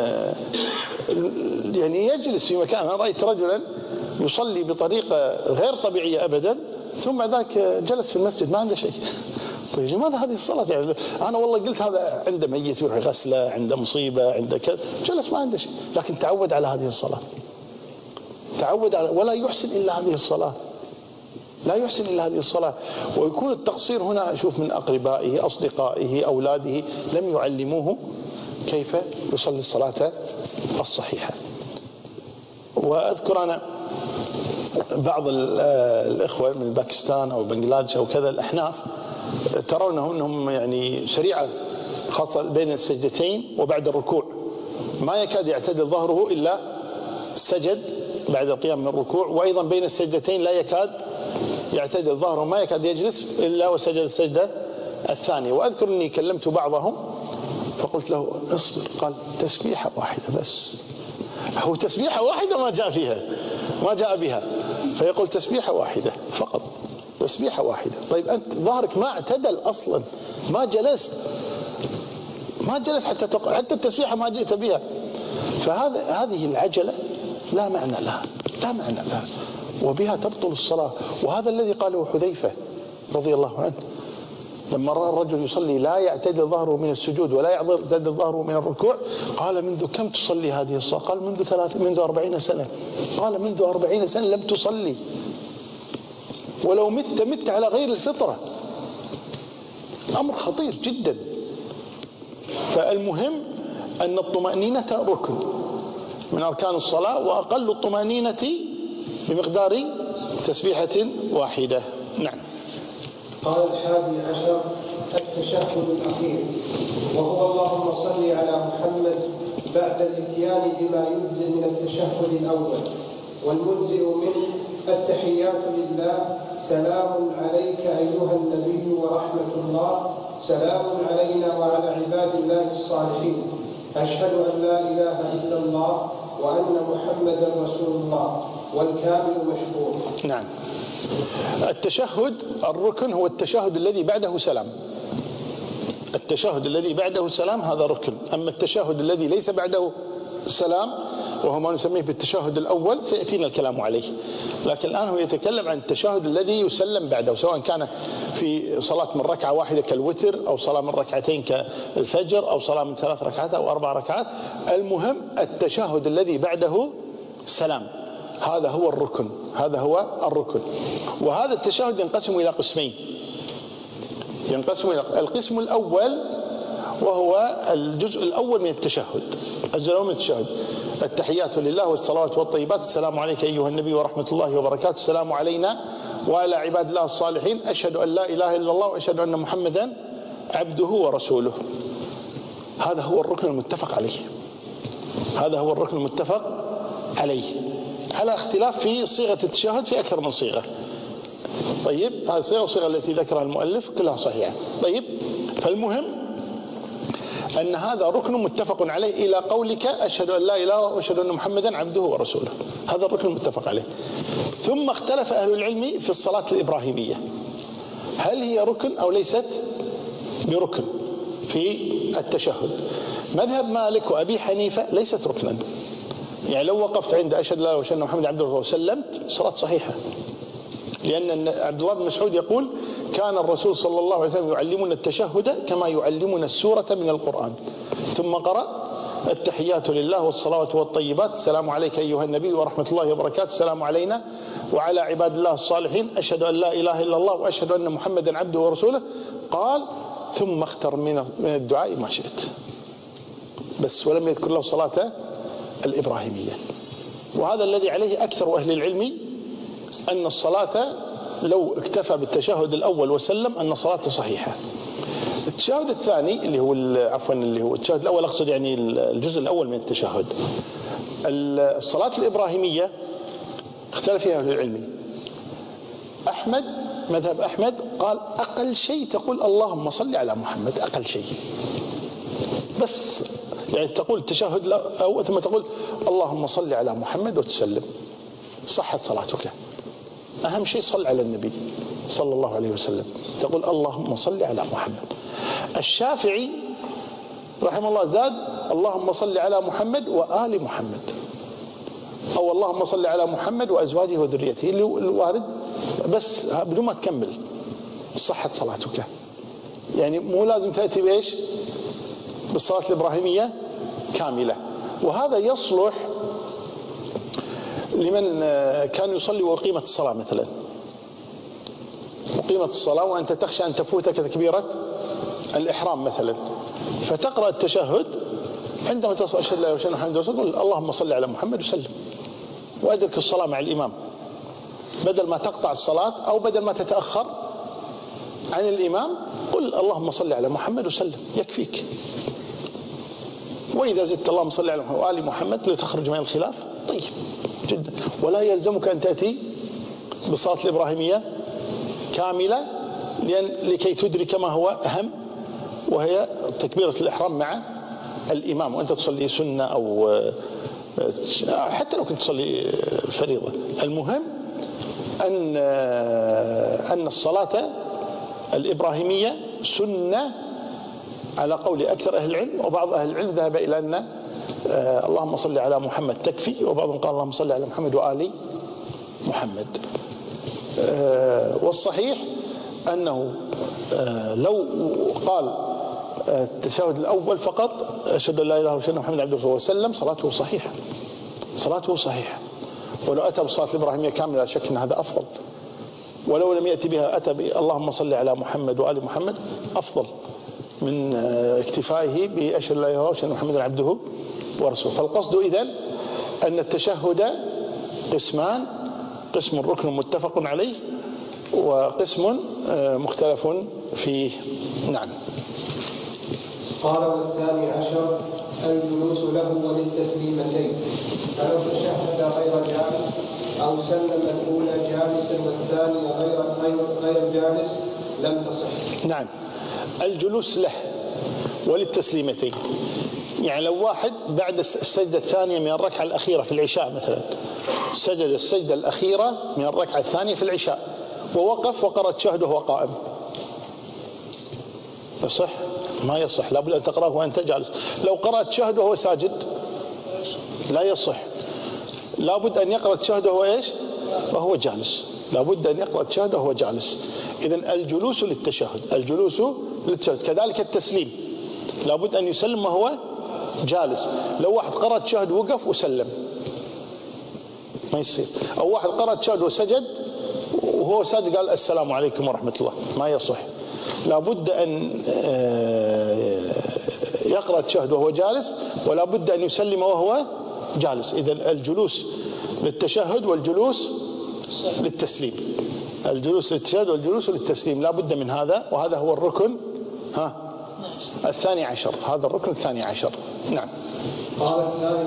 يجلس في مكان. أنا رأيت رجلا يصلي بطريقة غير طبيعية أبدا، ثم ذاك جلس في المسجد ما عنده شيء. طيب لماذا هذه الصلاة؟ يعني أنا والله قلت هذا عنده ميت يروح غسله، عنده مصيبة، عنده كذا، جلس ما عنده شيء، لكن تعود على هذه الصلاة، تعود على، ولا يحسن إلا هذه الصلاة، لا يحسن إلا هذه الصلاة. ويكون التقصير هنا أشوف من أقربائه، أصدقائه، أولاده، لم يعلموه كيف يصلي الصلاة الصحيحة. وأذكر أنا بعض الإخوة من باكستان أو بنغلاديش أو كذا، الأحناف، ترونه أنهم يعني سريعة، خاصة بين السجدتين وبعد الركوع، ما يكاد يعتدل ظهره إلا سجد بعد القيام من الركوع، وأيضا بين السجدتين لا يكاد يعتدل ظهره، ما يكاد يجلس إلا وسجد السجدة الثانية. وأذكر أني كلمت بعضهم فقلت له اصبر، قال تسبيحة واحدة بس. هو تسبيحة واحدة ما جاء فيها، ما جاء بها، فيقول تسبيحة واحدة فقط، تسبيحة واحدة. طيب أنت ظهرك ما اعتدل أصلا، ما جلست حتى التسبيحة ما جئت بها. هذه العجلة لا معنى لها، وبها تبطل الصلاة. وهذا الذي قاله حذيفة رضي الله عنه لما رأى الرجل يصلي لا يعتدل ظهره من السجود ولا يعتدل ظهره من الركوع، قال: منذ كم تصلي هذه الصلاة؟ قال: منذ 40 سنة. قال: منذ 40 سنة لم تصلي، ولو مت على غير الفطرة. أمر خطير جدا. فالمهم أن الطمأنينة ركن من أركان الصلاة، وأقل الطمأنينة بمقدار تسبيحة واحدة. نعم. قال 11 التشهد الأخير، وهو اللهم صل على محمد بعد الاتيان بما يجزئ من التشهد الأول، والمجزئ منه التحيات لله، سلام عليك أيها النبي ورحمة الله، سلام علينا وعلى عباد الله الصالحين، أشهد أن لا إله إلا الله وأن محمدا رسول الله، والكامل مشكور. نعم. التشهد الركن هو التشهد الذي بعده سلام. التشهد الذي بعده سلام هذا ركن. أما التشهد الذي ليس بعده سلام وهو ما نسميه بالتشهد الأول سيأتينا الكلام عليه، لكن الآن هو يتكلم عن التشهد الذي يسلم بعده، سواء كان في صلاة من ركعة واحدة كالوتر، أو صلاة من ركعتين كالفجر، أو صلاة من 3 ركعات أو 4 ركعات. المهم التشهد الذي بعده سلام، هذا هو الركن. وهذا التشهد ينقسم إلى قسمين. القسم الأول وهو الجزء الأول من التشهد، التحيات لله والصلوات والطيبات، السلام عليك أيها النبي ورحمة الله وبركاته، السلام علينا وعلى عباد الله الصالحين، أشهد أن لا إله إلا الله وأشهد أن محمدا عبده ورسوله. هذا هو الركن المتفق عليه، على اختلاف في صيغة التشهد في أكثر من صيغة. طيب، هذه الصيغة التي ذكرها المؤلف كلها صحيحة. طيب، فالمهم أن هذا ركن متفق عليه إلى قولك أشهد أن لا إله إلا الله وأشهد أن محمدا عبده ورسوله، هذا الركن المتفق عليه. ثم اختلف أهل العلم في الصلاة الإبراهيمية، هل هي ركن أو ليست بركن في التشهد؟ مذهب مالك وأبي حنيفة ليست ركنا، يعني لو وقفت عند أشهد لا إله إلا الله وأشهد أن محمدا عبده ورسوله وسلمت صلاة صحيحة، لأن عبد الله بن مسعود يقول: كان الرسول صلى الله عليه وسلم يعلمنا التشهد كما يعلمنا السورة من القرآن، ثم قرأ التحيات لله والصلوات والطيبات، السلام عليك أيها النبي ورحمة الله وبركاته، السلام علينا وعلى عباد الله الصالحين، أشهد أن لا إله إلا الله وأشهد أن محمدا عبده ورسوله. قال: ثم اختر من الدعاء ما شئت، بس ولم يذكر له صلاة الإبراهيمية. وهذا الذي عليه أكثر أهل العلم، أن الصلاة لو اكتفى بالتشهد الأول وسلم أن صلاته صحيحة. التشهد الثاني اللي هو التشهد الأول، أقصد يعني الجزء الأول من التشهد، الصلاة الإبراهيمية اختلف فيها أهل العلم. مذهب أحمد قال أقل شيء تقول اللهم صل على محمد، أقل شيء، بس يعني تقول التشهد أو ثم تقول اللهم صل على محمد وتسلم، صحت صلاتك. أهم شيء صل على النبي صلى الله عليه وسلم، تقول اللهم صل على محمد. الشافعي رحمه الله زاد اللهم صل على محمد وآل محمد، أو اللهم صل على محمد وأزواجه وذريته، اللي الوارد، بس بدون ما تكمل صحت صلاتك. يعني مو لازم تأتي بإيش؟ بالصلاة الإبراهيمية كاملة. وهذا يصلح لمن كان يصلي وقيمة الصلاة، مثلا وقيمة الصلاة وأنت تخشى أن تفوتك تكبيرة الإحرام مثلا، فتقرأ التشهد عندما تصل أشهد لا إله إلا الله محمد رسول الله، تقول اللهم صل على محمد وسلم، وأدرك الصلاة مع الإمام، بدل ما تقطع الصلاة أو بدل ما تتأخر عن الإمام، قل اللهم صل على محمد وسلم، يكفيك. وإذا زدت اللهم صل على محمد وآل محمد لتخرج من الخلاف، طيب جدا. ولا يلزمك أن تأتي بالصلاة الإبراهيمية كاملة، لكي تدرك ما هو أهم، وهي تكبيرة الإحرام مع الإمام، وأنت تصلي سنة أو حتى لو كنت تصلي فريضة. المهم أن الصلاة الإبراهيمية سنة على قول أكثر أهل العلم، وبعض أهل العلم ذهب إلى أن اللهم صل على محمد تكفي، وبعضهم قال اللهم صل على محمد وآل محمد. والصحيح أنه لو قال التشهد الأول فقط أشهد أن لا إله إلا الله محمد عبده ورسوله وسلم صلاته صحيحة، صلاته صحيحة. ولو أتى بالصلاة الإبراهيمية كاملة لا شك أن هذا أفضل، ولو لم يأتي بها أتى اللهم صل على محمد وآل محمد أفضل من اكتفائه بأشهد لا إله إلا الله محمد عبده ورسوله. فالقصد إذن أن التشهد قسمان: قسم ركن متفق عليه، وقسم مختلف فيه. نعم. قال: والثاني عشر الجلوس له وللتسليمتين، فلو تشهد غير جالس أو سلم الأولى جالسا والثانية غير جالس لم تصح. نعم. الجلوس له وللتسليمتين، يعني لو واحد بعد السجدة الثانية من الركعة الأخيرة في العشاء مثلا سجد السجدة الأخيرة من الركعة الثانية في العشاء ووقف وقرأ التشهد وهو قائم، يصح؟ ما يصح، لابد أن تقرأه وأنت جالس. لو قرأ التشهد وهو ساجد لا يصح، لابد أن يقرأ التشهد وهو إيش؟ وهو جالس، لابد أن يقرأ التشهد وهو جالس. إذن الجلوس للتشهد، الجلوس للتشهد. كذلك التسليم لابد أن يسلم وهو جالس. لو واحد قرأ التشهد وقف وسلم ما يصير، أو واحد قرأ التشهد وسجد وهو ساجد قال السلام عليكم ورحمة الله، ما يصح. لابد أن يقرأ التشهد وهو جالس، ولا بد أن يسلم وهو جالس. إذن الجلوس للتشهد والجلوس للتسليم، الجلوس للتشهد والجلوس للتسليم لا بد من هذا، وهذا هو الركن الثاني عشر، هذا الركن الثاني عشر. نعم. قال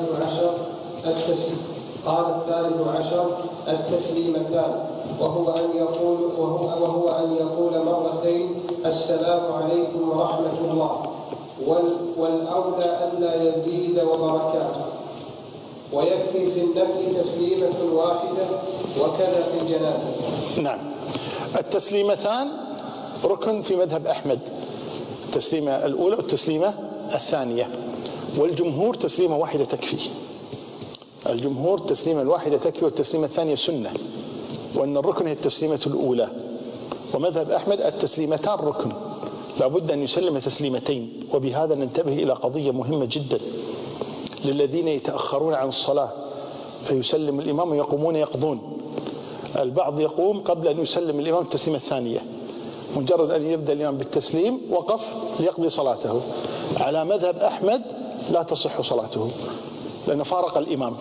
الثالث عشر التسليمتان، وهو أن يقول مرتين السلام عليكم ورحمة الله، والأولى ألا يزيد وبركاته، ويكفي في النفل تسليمة واحدة، وكذا في الجنازة. نعم. التسليمتان ركن في مذهب أحمد، التسليمة الأولى والتسليمة الثانية، والجمهور تسليمة واحدة تكفي، الجمهور تسليمة الواحدة تكفي، والتسليمة الثانية سنة، وأن الركن هي التسليمة الأولى. ومذهب أحمد التسليمتان ركن، لابد أن يسلم تسليمتين. وبهذا ننتبه إلى قضية مهمة جدا للذين يتأخرون عن الصلاة فيسلم الإمام ويقومون يقضون. البعض يقوم قبل أن يسلم الإمام التسليمة الثانية، مجرد أن يبدأ الإمام بالتسليم وقف ليقضي صلاته. على مذهب أحمد لا تصح صلاته، لأنه فارق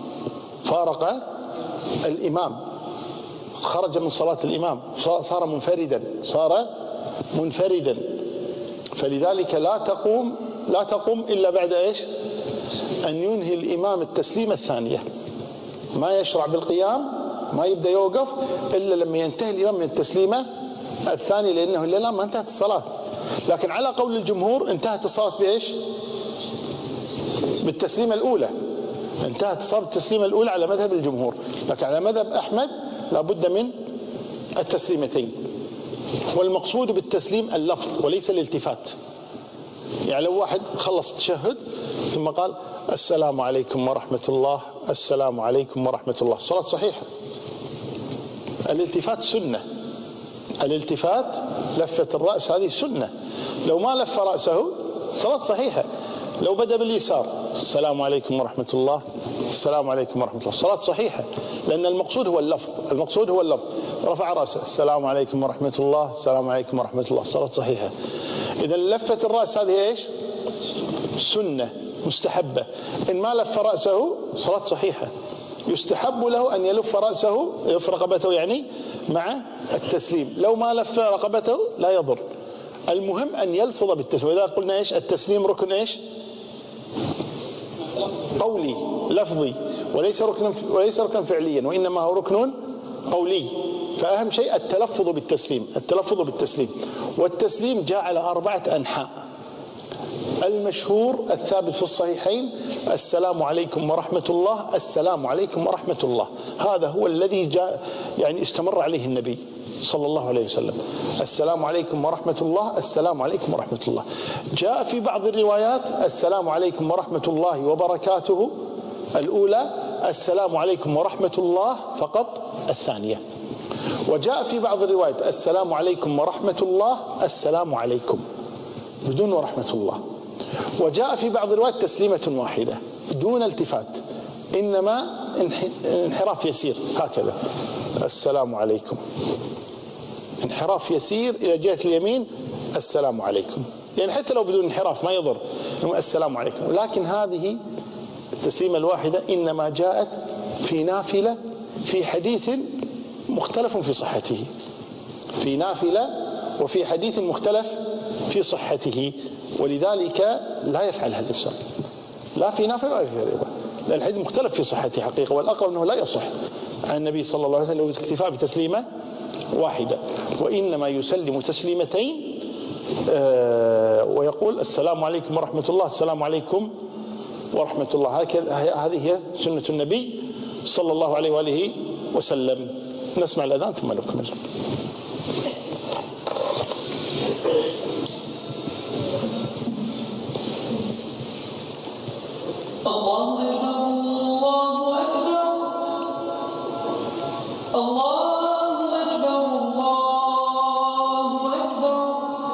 الإمام، خرج من صلاة الإمام، صار منفردا، فلذلك لا تقوم إلا بعد إيش؟ أن ينهي الإمام التسليمة الثانية، ما يشرع بالقيام، ما يبدأ يوقف إلا لما ينتهي الإمام من التسليمة الثانية، لأنه لا ما انتهت الصلاة. لكن على قول الجمهور انتهت الصلاة بإيش؟ بالتسليمة الأولى، انتهت الصلاة بالتسليمة الأولى على مذهب الجمهور. لكن على مذهب أحمد لابد من التسليمتين، والمقصود بالتسليم اللفظ وليس الالتفات. يعني لو واحد خلص التشهد ثم قال السلام عليكم ورحمة الله، السلام عليكم ورحمة الله، الصلاة صحيحة. الالتفات سنة، الالتفات لفة الرأس هذه سنة، لو ما لف رأسه الصلاة صحيحة. لو بدأ باليسار السلام عليكم ورحمة الله، السلام عليكم ورحمة الله، الصلاة صحيحة، لأن المقصود هو اللفظ، رفع رأسه السلام عليكم ورحمة الله، السلام عليكم ورحمة الله، الصلاة صحيحة. إذا لفة الرأس هذه إيش؟ سنة مستحبة. إن ما لف رأسه صلاة صحيحة، يستحب له أن يلف رأسه، يلف رقبته يعني مع التسليم. لو ما لف رقبته لا يضر، المهم أن يلفظ بالتسليم. وإذا قلنا إيش؟ التسليم ركن إيش؟ قولي لفظي، وليس ركنا فعليا، وإنما هو ركن قولي. فأهم شيء التلفظ بالتسليم، والتسليم جاء على 4 أنحاء. المشهور الثابت في الصحيحين: السلام عليكم ورحمة الله، السلام عليكم ورحمة الله. هذا هو الذي جاء يعني استمر عليه النبي صلى الله عليه وسلم: السلام عليكم ورحمة الله، السلام عليكم ورحمة الله. جاء في بعض الروايات: السلام عليكم ورحمة الله وبركاته الأولى، السلام عليكم ورحمة الله فقط الثانية. وجاء في بعض الروايات: السلام عليكم ورحمة الله، السلام عليكم بدون ورحمة الله. وجاء في بعض الروايات تسليمة واحدة دون التفات، إنما انحراف يسير هكذا: السلام عليكم، انحراف يسير إلى جهة اليمين، السلام عليكم. يعني حتى لو بدون انحراف ما يضر، السلام عليكم. لكن هذه التسليمة الواحدة إنما جاءت في نافلة في حديث مختلف في صحته، في نافلة وفي حديث مختلف في صحته، ولذلك لا يفعلها الإنسان، لا في نافلة ولا في فريضة، لأن الحديث مختلف في صحته حقيقة، والأقرب أنه لا يصح عن النبي صلى الله عليه وسلم اكتفاء بتسليمة واحدة، وإنما يسلم تسليمتين ويقول: السلام عليكم ورحمة الله، السلام عليكم ورحمة الله. هذه هي سنة النبي صلى الله عليه وآله وسلم. نسمع الأذان ثم نكمل. الله أكبر، الله أكبر، الله أكبر، الله أكبر.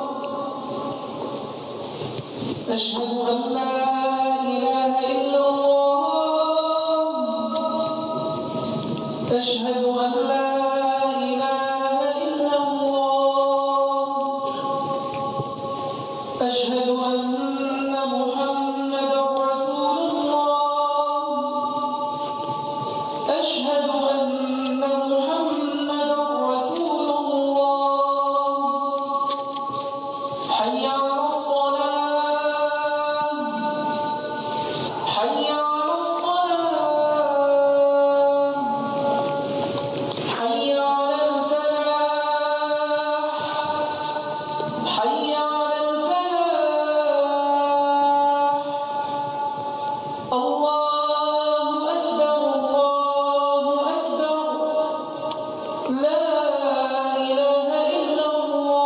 أشهد أن لا إله إلا الله، أشهد أن لا إله إلا الله، أشهد أن محمدا رسول الله، أشهد أن محمدا رسول الله. حي على الصلاة، حي على الصلاة، حي على الفلاح، حي على الفلاح. الله أكبر، الله أكبر، لا إله إلا الله.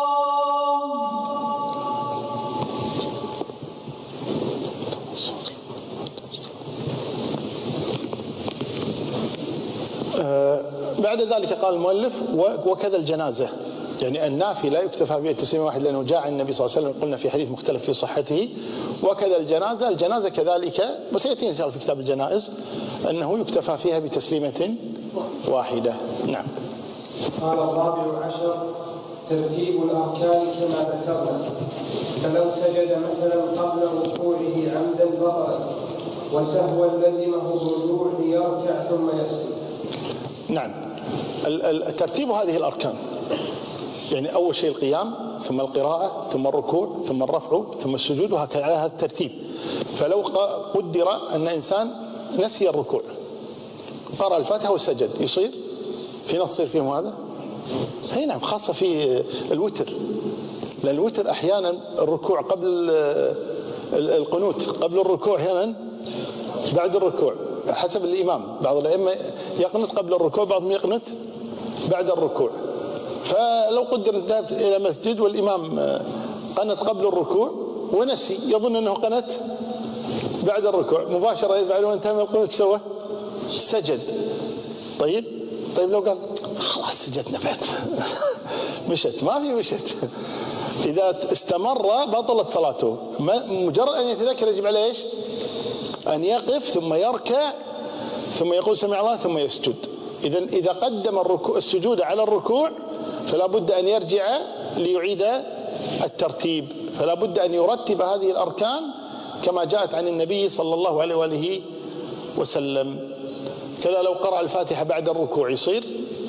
بعد ذلك قال المؤلف: وكذا الجنازة، يعني النافلة يكتفى بها تسليم واحد، لأنه جاء عن النبي صلى الله عليه وسلم قلنا في حديث مختلف في صحته. وكذا الجنازة، الجنازة كذلك، وسيأتي إن شاء الله في كتاب الجنائز أنه يكتفى فيها بتسليمة واحدة. نعم. قال الرابع عشر: ترتيب الأركان كما ذكرنا، فلو سجد مثلا قبل ركوعه عمدا بطلا، وسهوا لزمه الرجوع ليركع ثم يسجد. نعم. ترتيب هذه الأركان، يعني أول شيء القيام، ثم القراءة، ثم الركوع، ثم الرفع، ثم السجود، وهكذا على هذا الترتيب. فلو قدر أن إنسان نسي الركوع، قرأ الفاتحة وسجد، يصير في نص يصير فيهم هذا؟ هي نعم، خاصة في الوتر، لأن الوتر أحيانا الركوع قبل القنوت قبل الركوع، أحيانا بعد الركوع حسب الإمام. بعض الأئمة يقنط قبل الركوع، بعضهم يقنط بعد الركوع. فلو قدر ذهب إلى مسجد والإمام قنط قبل الركوع ونسي، يظن أنه قنط بعد الركوع، مباشرة بعد ما انتهى من القنوت سوى سجد. طيب لو قال خلاص سجدنا بعد مشت، ما في مشت. إذا استمر بطلت صلاته. مجرد أن يتذكر يجب عليه إيش؟ أن يقف ثم يركع ثم يقول سمع الله ثم يسجد. إذا قدم السجود على الركوع فلا بد أن يرجع ليعيد الترتيب، فلا بد أن يرتب هذه الأركان كما جاءت عن النبي صلى الله عليه وآله وسلم. كذا لو قرأ الفاتحة بعد الركوع يصير؟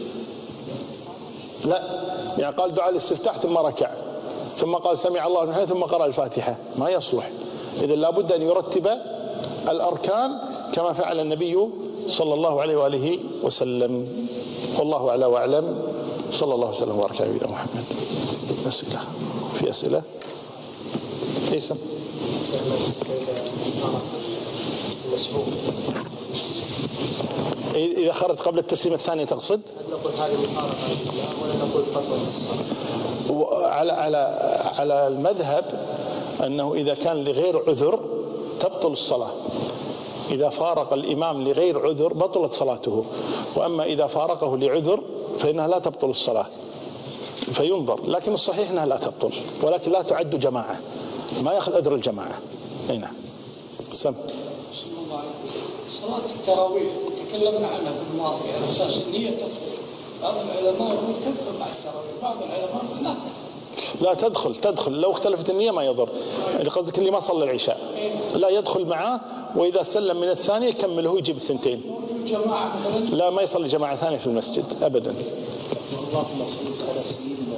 لا، يعني قال دعاء الاستفتاح ثم ركع ثم قال سمع الله لمن حمده ثم قرأ الفاتحة، ما يصلح. إذن لا بد أن يرتب الأركان كما فعل النبي صلى الله عليه وآله وسلم. والله أعلى وأعلم. صلى الله وسلم وبارك على نبينا محمد. أسئلة؟ في أسئلة؟ إذا خرج قبل التسليم الثاني تقصد؟ نقول هذه مخالفة ولا نقول خطوة؟ على المذهب أنه إذا كان لغير عذر تبطل الصلاة. إذا فارق الإمام لغير عذر بطلت صلاته، وأما إذا فارقه لعذر فإنها لا تبطل الصلاة، فينظر. لكن الصحيح أنها لا تبطل، ولكن لا تعد جماعة، ما يأخذ أجر الجماعة. هنا سم. صلاة التراويح تكلمنا عنها في الماضي على أساس النية تدخل. بعض العلماء يقول تدخل مع التراويح، بعض العلماء لا تدخل لو اختلفت النية ما يضر. قصدك اللي ما صلى العشاء لا يدخل معاه، وإذا سلم من الثانية يكمله يجيب الثنتين. لا، ما يصلي جماعة ثانية في المسجد أبدا. اللهم صل على سيدنا.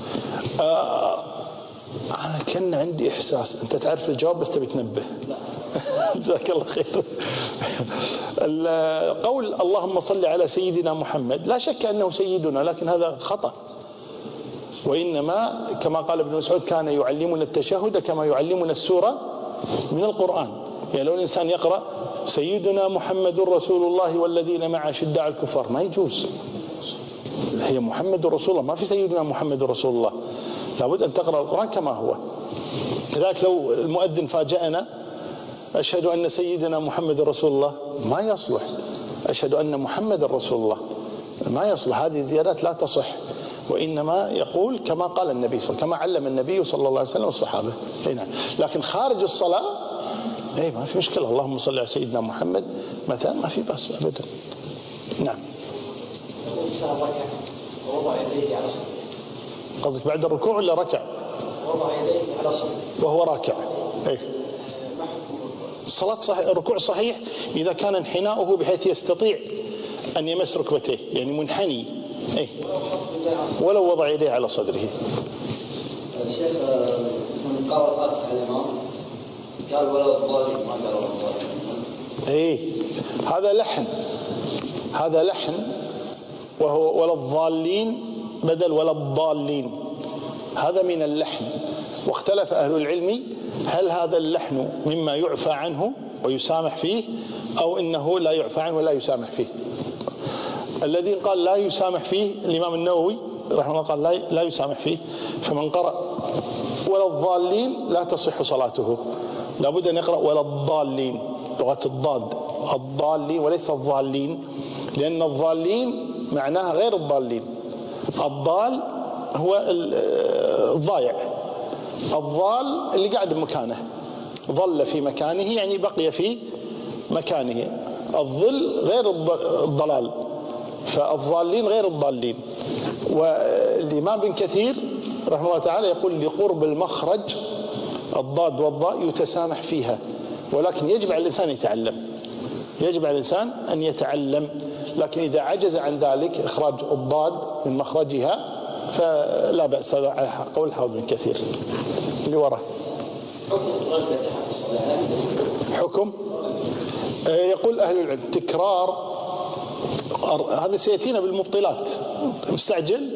أنا كان عندي إحساس أنت تعرف الجواب بس تبي تنبه. جزاك الله خير. قول اللهم صل على سيدنا محمد لا شك أنه سيدنا، لكن هذا خطأ. وإنما كما قال ابن مسعود كان يعلمنا التشهد كما يعلمنا السورة من القرآن. يعني لو الإنسان يقرأ سيدنا محمد رسول الله والذين معه شداء الكفار ما يجوز. هي محمد رسول الله، ما في سيدنا محمد رسول الله. لابد أن تقرأ القرآن كما هو. كذلك لو المؤذن فاجأنا أشهد أن سيدنا محمد رسول الله ما يصلح. أشهد أن محمد رسول الله ما يصلح. هذه الزيادات لا تصح، وإنما يقول كما قال النبي كما علم النبي صلى الله عليه وسلم والصحابة. لكن خارج الصلاة ما في مشكلة، اللهم صل على سيدنا محمد مثلا ما في بأس أبدا. نعم. وضع يديه على صدره. قصدك بعد الركوع ولا ركع؟ وضع يديه على صدره وهو راكع. الصلاة صحيح، الركوع صحيح إذا كان انحناؤه بحيث يستطيع أن يمس ركبتيه، يعني منحني. ولو وضع يديه على صدره. الشيخ من قرأ فاتحة الإمام قال ولا الضالين ما قال ولا الضالين. هذا لحن وهو ولا الضالين بدل ولا الضالين، هذا من اللحن. واختلف أهل العلم هل هذا اللحن مما يعفى عنه ويسامح فيه أو إنه لا يعفى عنه ولا يسامح فيه. الذي قال لا يسامح فيه الإمام النووي رحمه الله قال لا يسامح فيه. فمن قرأ ولا الضالين لا تصح صلاته، لابد أن يقرأ ولا الضالين، لغة الضاد، الضالين وليس الضالين، لأن الضالين معناها غير الضالين. الضال هو الضايع، الضال اللي قاعد بمكانه، ظل في مكانه يعني بقي في مكانه. الظل غير الضلال، فالضالين غير الضالين. والإمام ابن كثير رحمه الله تعالى يقول لقرب المخرج الضاد والضاء يتسامح فيها، ولكن يجب على الإنسان يتعلم، يجب على الإنسان أن يتعلم. لكن إذا عجز عن ذلك إخراج الضاد من مخرجها فلا بأس، هذا على قول الحافظ بن كثير. اللي وراه حكم يقول أهل العلم تكرار، هذا سيأتينا بالمبطلات. مستعجلين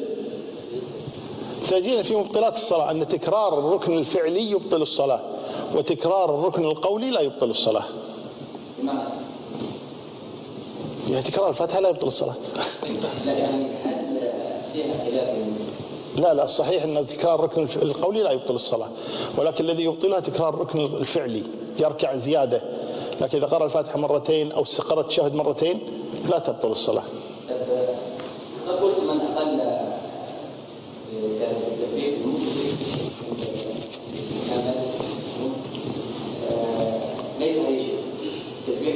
في مبطلات الصلاة أن تكرار الركن الفعلي يبطل الصلاة، وتكرار الركن القولي لا يبطل الصلاة. يعني تكرار الفاتحة لا يبطل الصلاة. لا الصحيح أن تكرار الركن القولي لا يبطل الصلاة، ولكن الذي يبطلها تكرار الركن الفعلي، يركع زيادة. لكن إذا قرأ الفاتحة مرتين أو قرأ التشهد مرتين لا تبطل الصلاة. قلت من أقل تسبيح ليس أي شيء تسبيح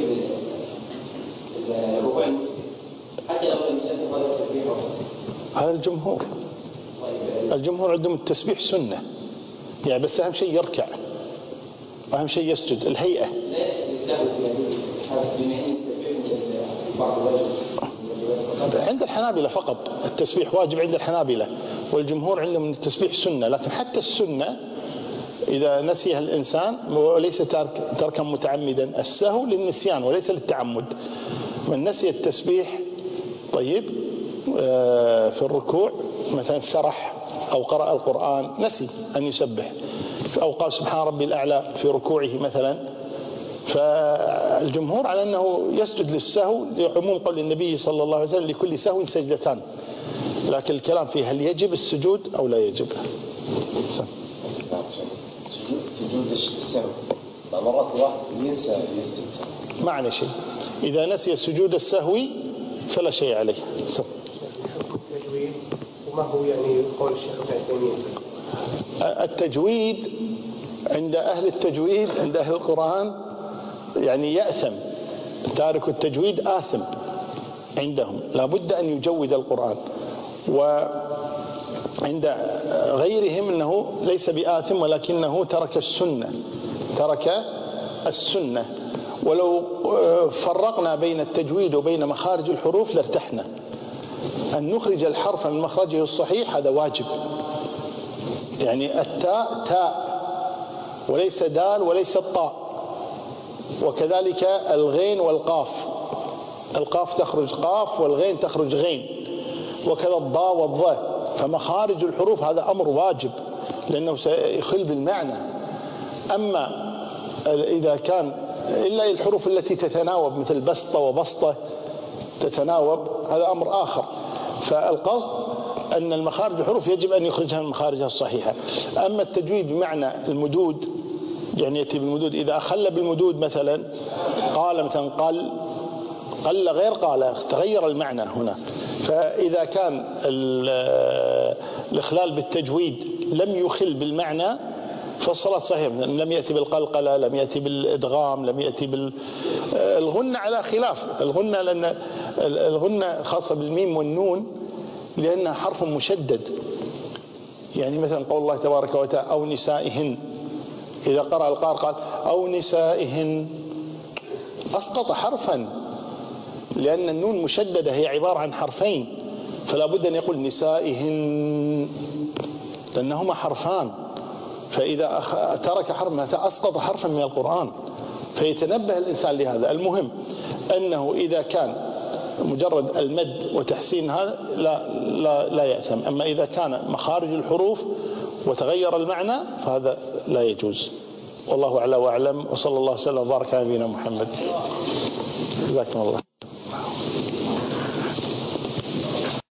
الركوع المسلم حتى لو لم يسبح ولا التسبيح. هذا الجمهور عندهم التسبيح سنة يعني، بس أهم شيء يركع وأهم شيء يسجد. الهيئة عند الحنابلة فقط التسبيح واجب عند الحنابلة، والجمهور عندهم التسبيح سنة. لكن حتى السنة إذا نسيها الإنسان وليس تركا متعمدا، السهو للنسيان وليس للتعمد. من نسي التسبيح طيب في الركوع مثلا سرح أو قرأ القرآن نسي أن يسبح، أو قال سبحان ربي الأعلى في ركوعه مثلا، فالجمهور على أنه يسجد للسهو لعموم قول النبي صلى الله عليه وسلم لكل سهو سجدتان، لكن الكلام فيه هل يجب السجود أو لا يجب. سجود السهو مرات واحد ينسى يسجد معنى شيء، إذا نسي سجود السهو فلا شيء عليه. التجويد وما هو يعني قول الشيخ ابن عثيمين؟ التجويد عند أهل التجويد عند أهل القرآن يعني يأثم، تارك التجويد آثم عندهم، لا بد أن يجود القرآن. وعند غيرهم أنه ليس بآثم ولكنه ترك السنة. ولو فرقنا بين التجويد وبين مخارج الحروف لارتحنا. أن نخرج الحرف من مخرجه الصحيح هذا واجب، يعني التاء تاء وليس دال وليس الطاء، وكذلك الغين والقاف، القاف تخرج قاف والغين تخرج غين، وكذا الضاء والظاء. فمخارج الحروف هذا أمر واجب لأنه سيخل بالمعنى. أما إذا كان إلا الحروف التي تتناوب مثل بسطة وبسطة تتناوب هذا أمر آخر. فالقصد أن المخارج الحروف يجب أن يخرجها من مخارجها الصحيحة. أما التجويد بمعنى المدود يعني يأتي بالمدود، إذا أخل بالمدود مثلا قال مثلا قل غير قال تغير المعنى هنا. فإذا كان الإخلال بالتجويد لم يخل بالمعنى فالصلاة صحيحة، لم يأتي بالقلقلة، لم يأتي بالإدغام، لم يأتي بالغنة على خلاف الغنة، لأن الغنة خاصة بالميم والنون لأنها حرف مشدد. يعني مثلا قول الله تبارك وتعالى أو نسائهن، إذا قرأ القارئ قال أو نسائهن أسقط حرفا لأن النون مشددة هي عبارة عن حرفين، فلا بد أن يقول نسائهن لأنهما حرفان. فإذا ترك حرفا أسقط حرفا من القرآن، فيتنبه الإنسان لهذا. المهم أنه إذا كان مجرد المد وتحسين هذا لا يأثم. أما إذا كان مخارج الحروف وتغير المعنى فهذا لا يجوز. والله أعلى وأعلم، وصلى الله وسلم وبارك على نبينا محمد. جزاكم الله.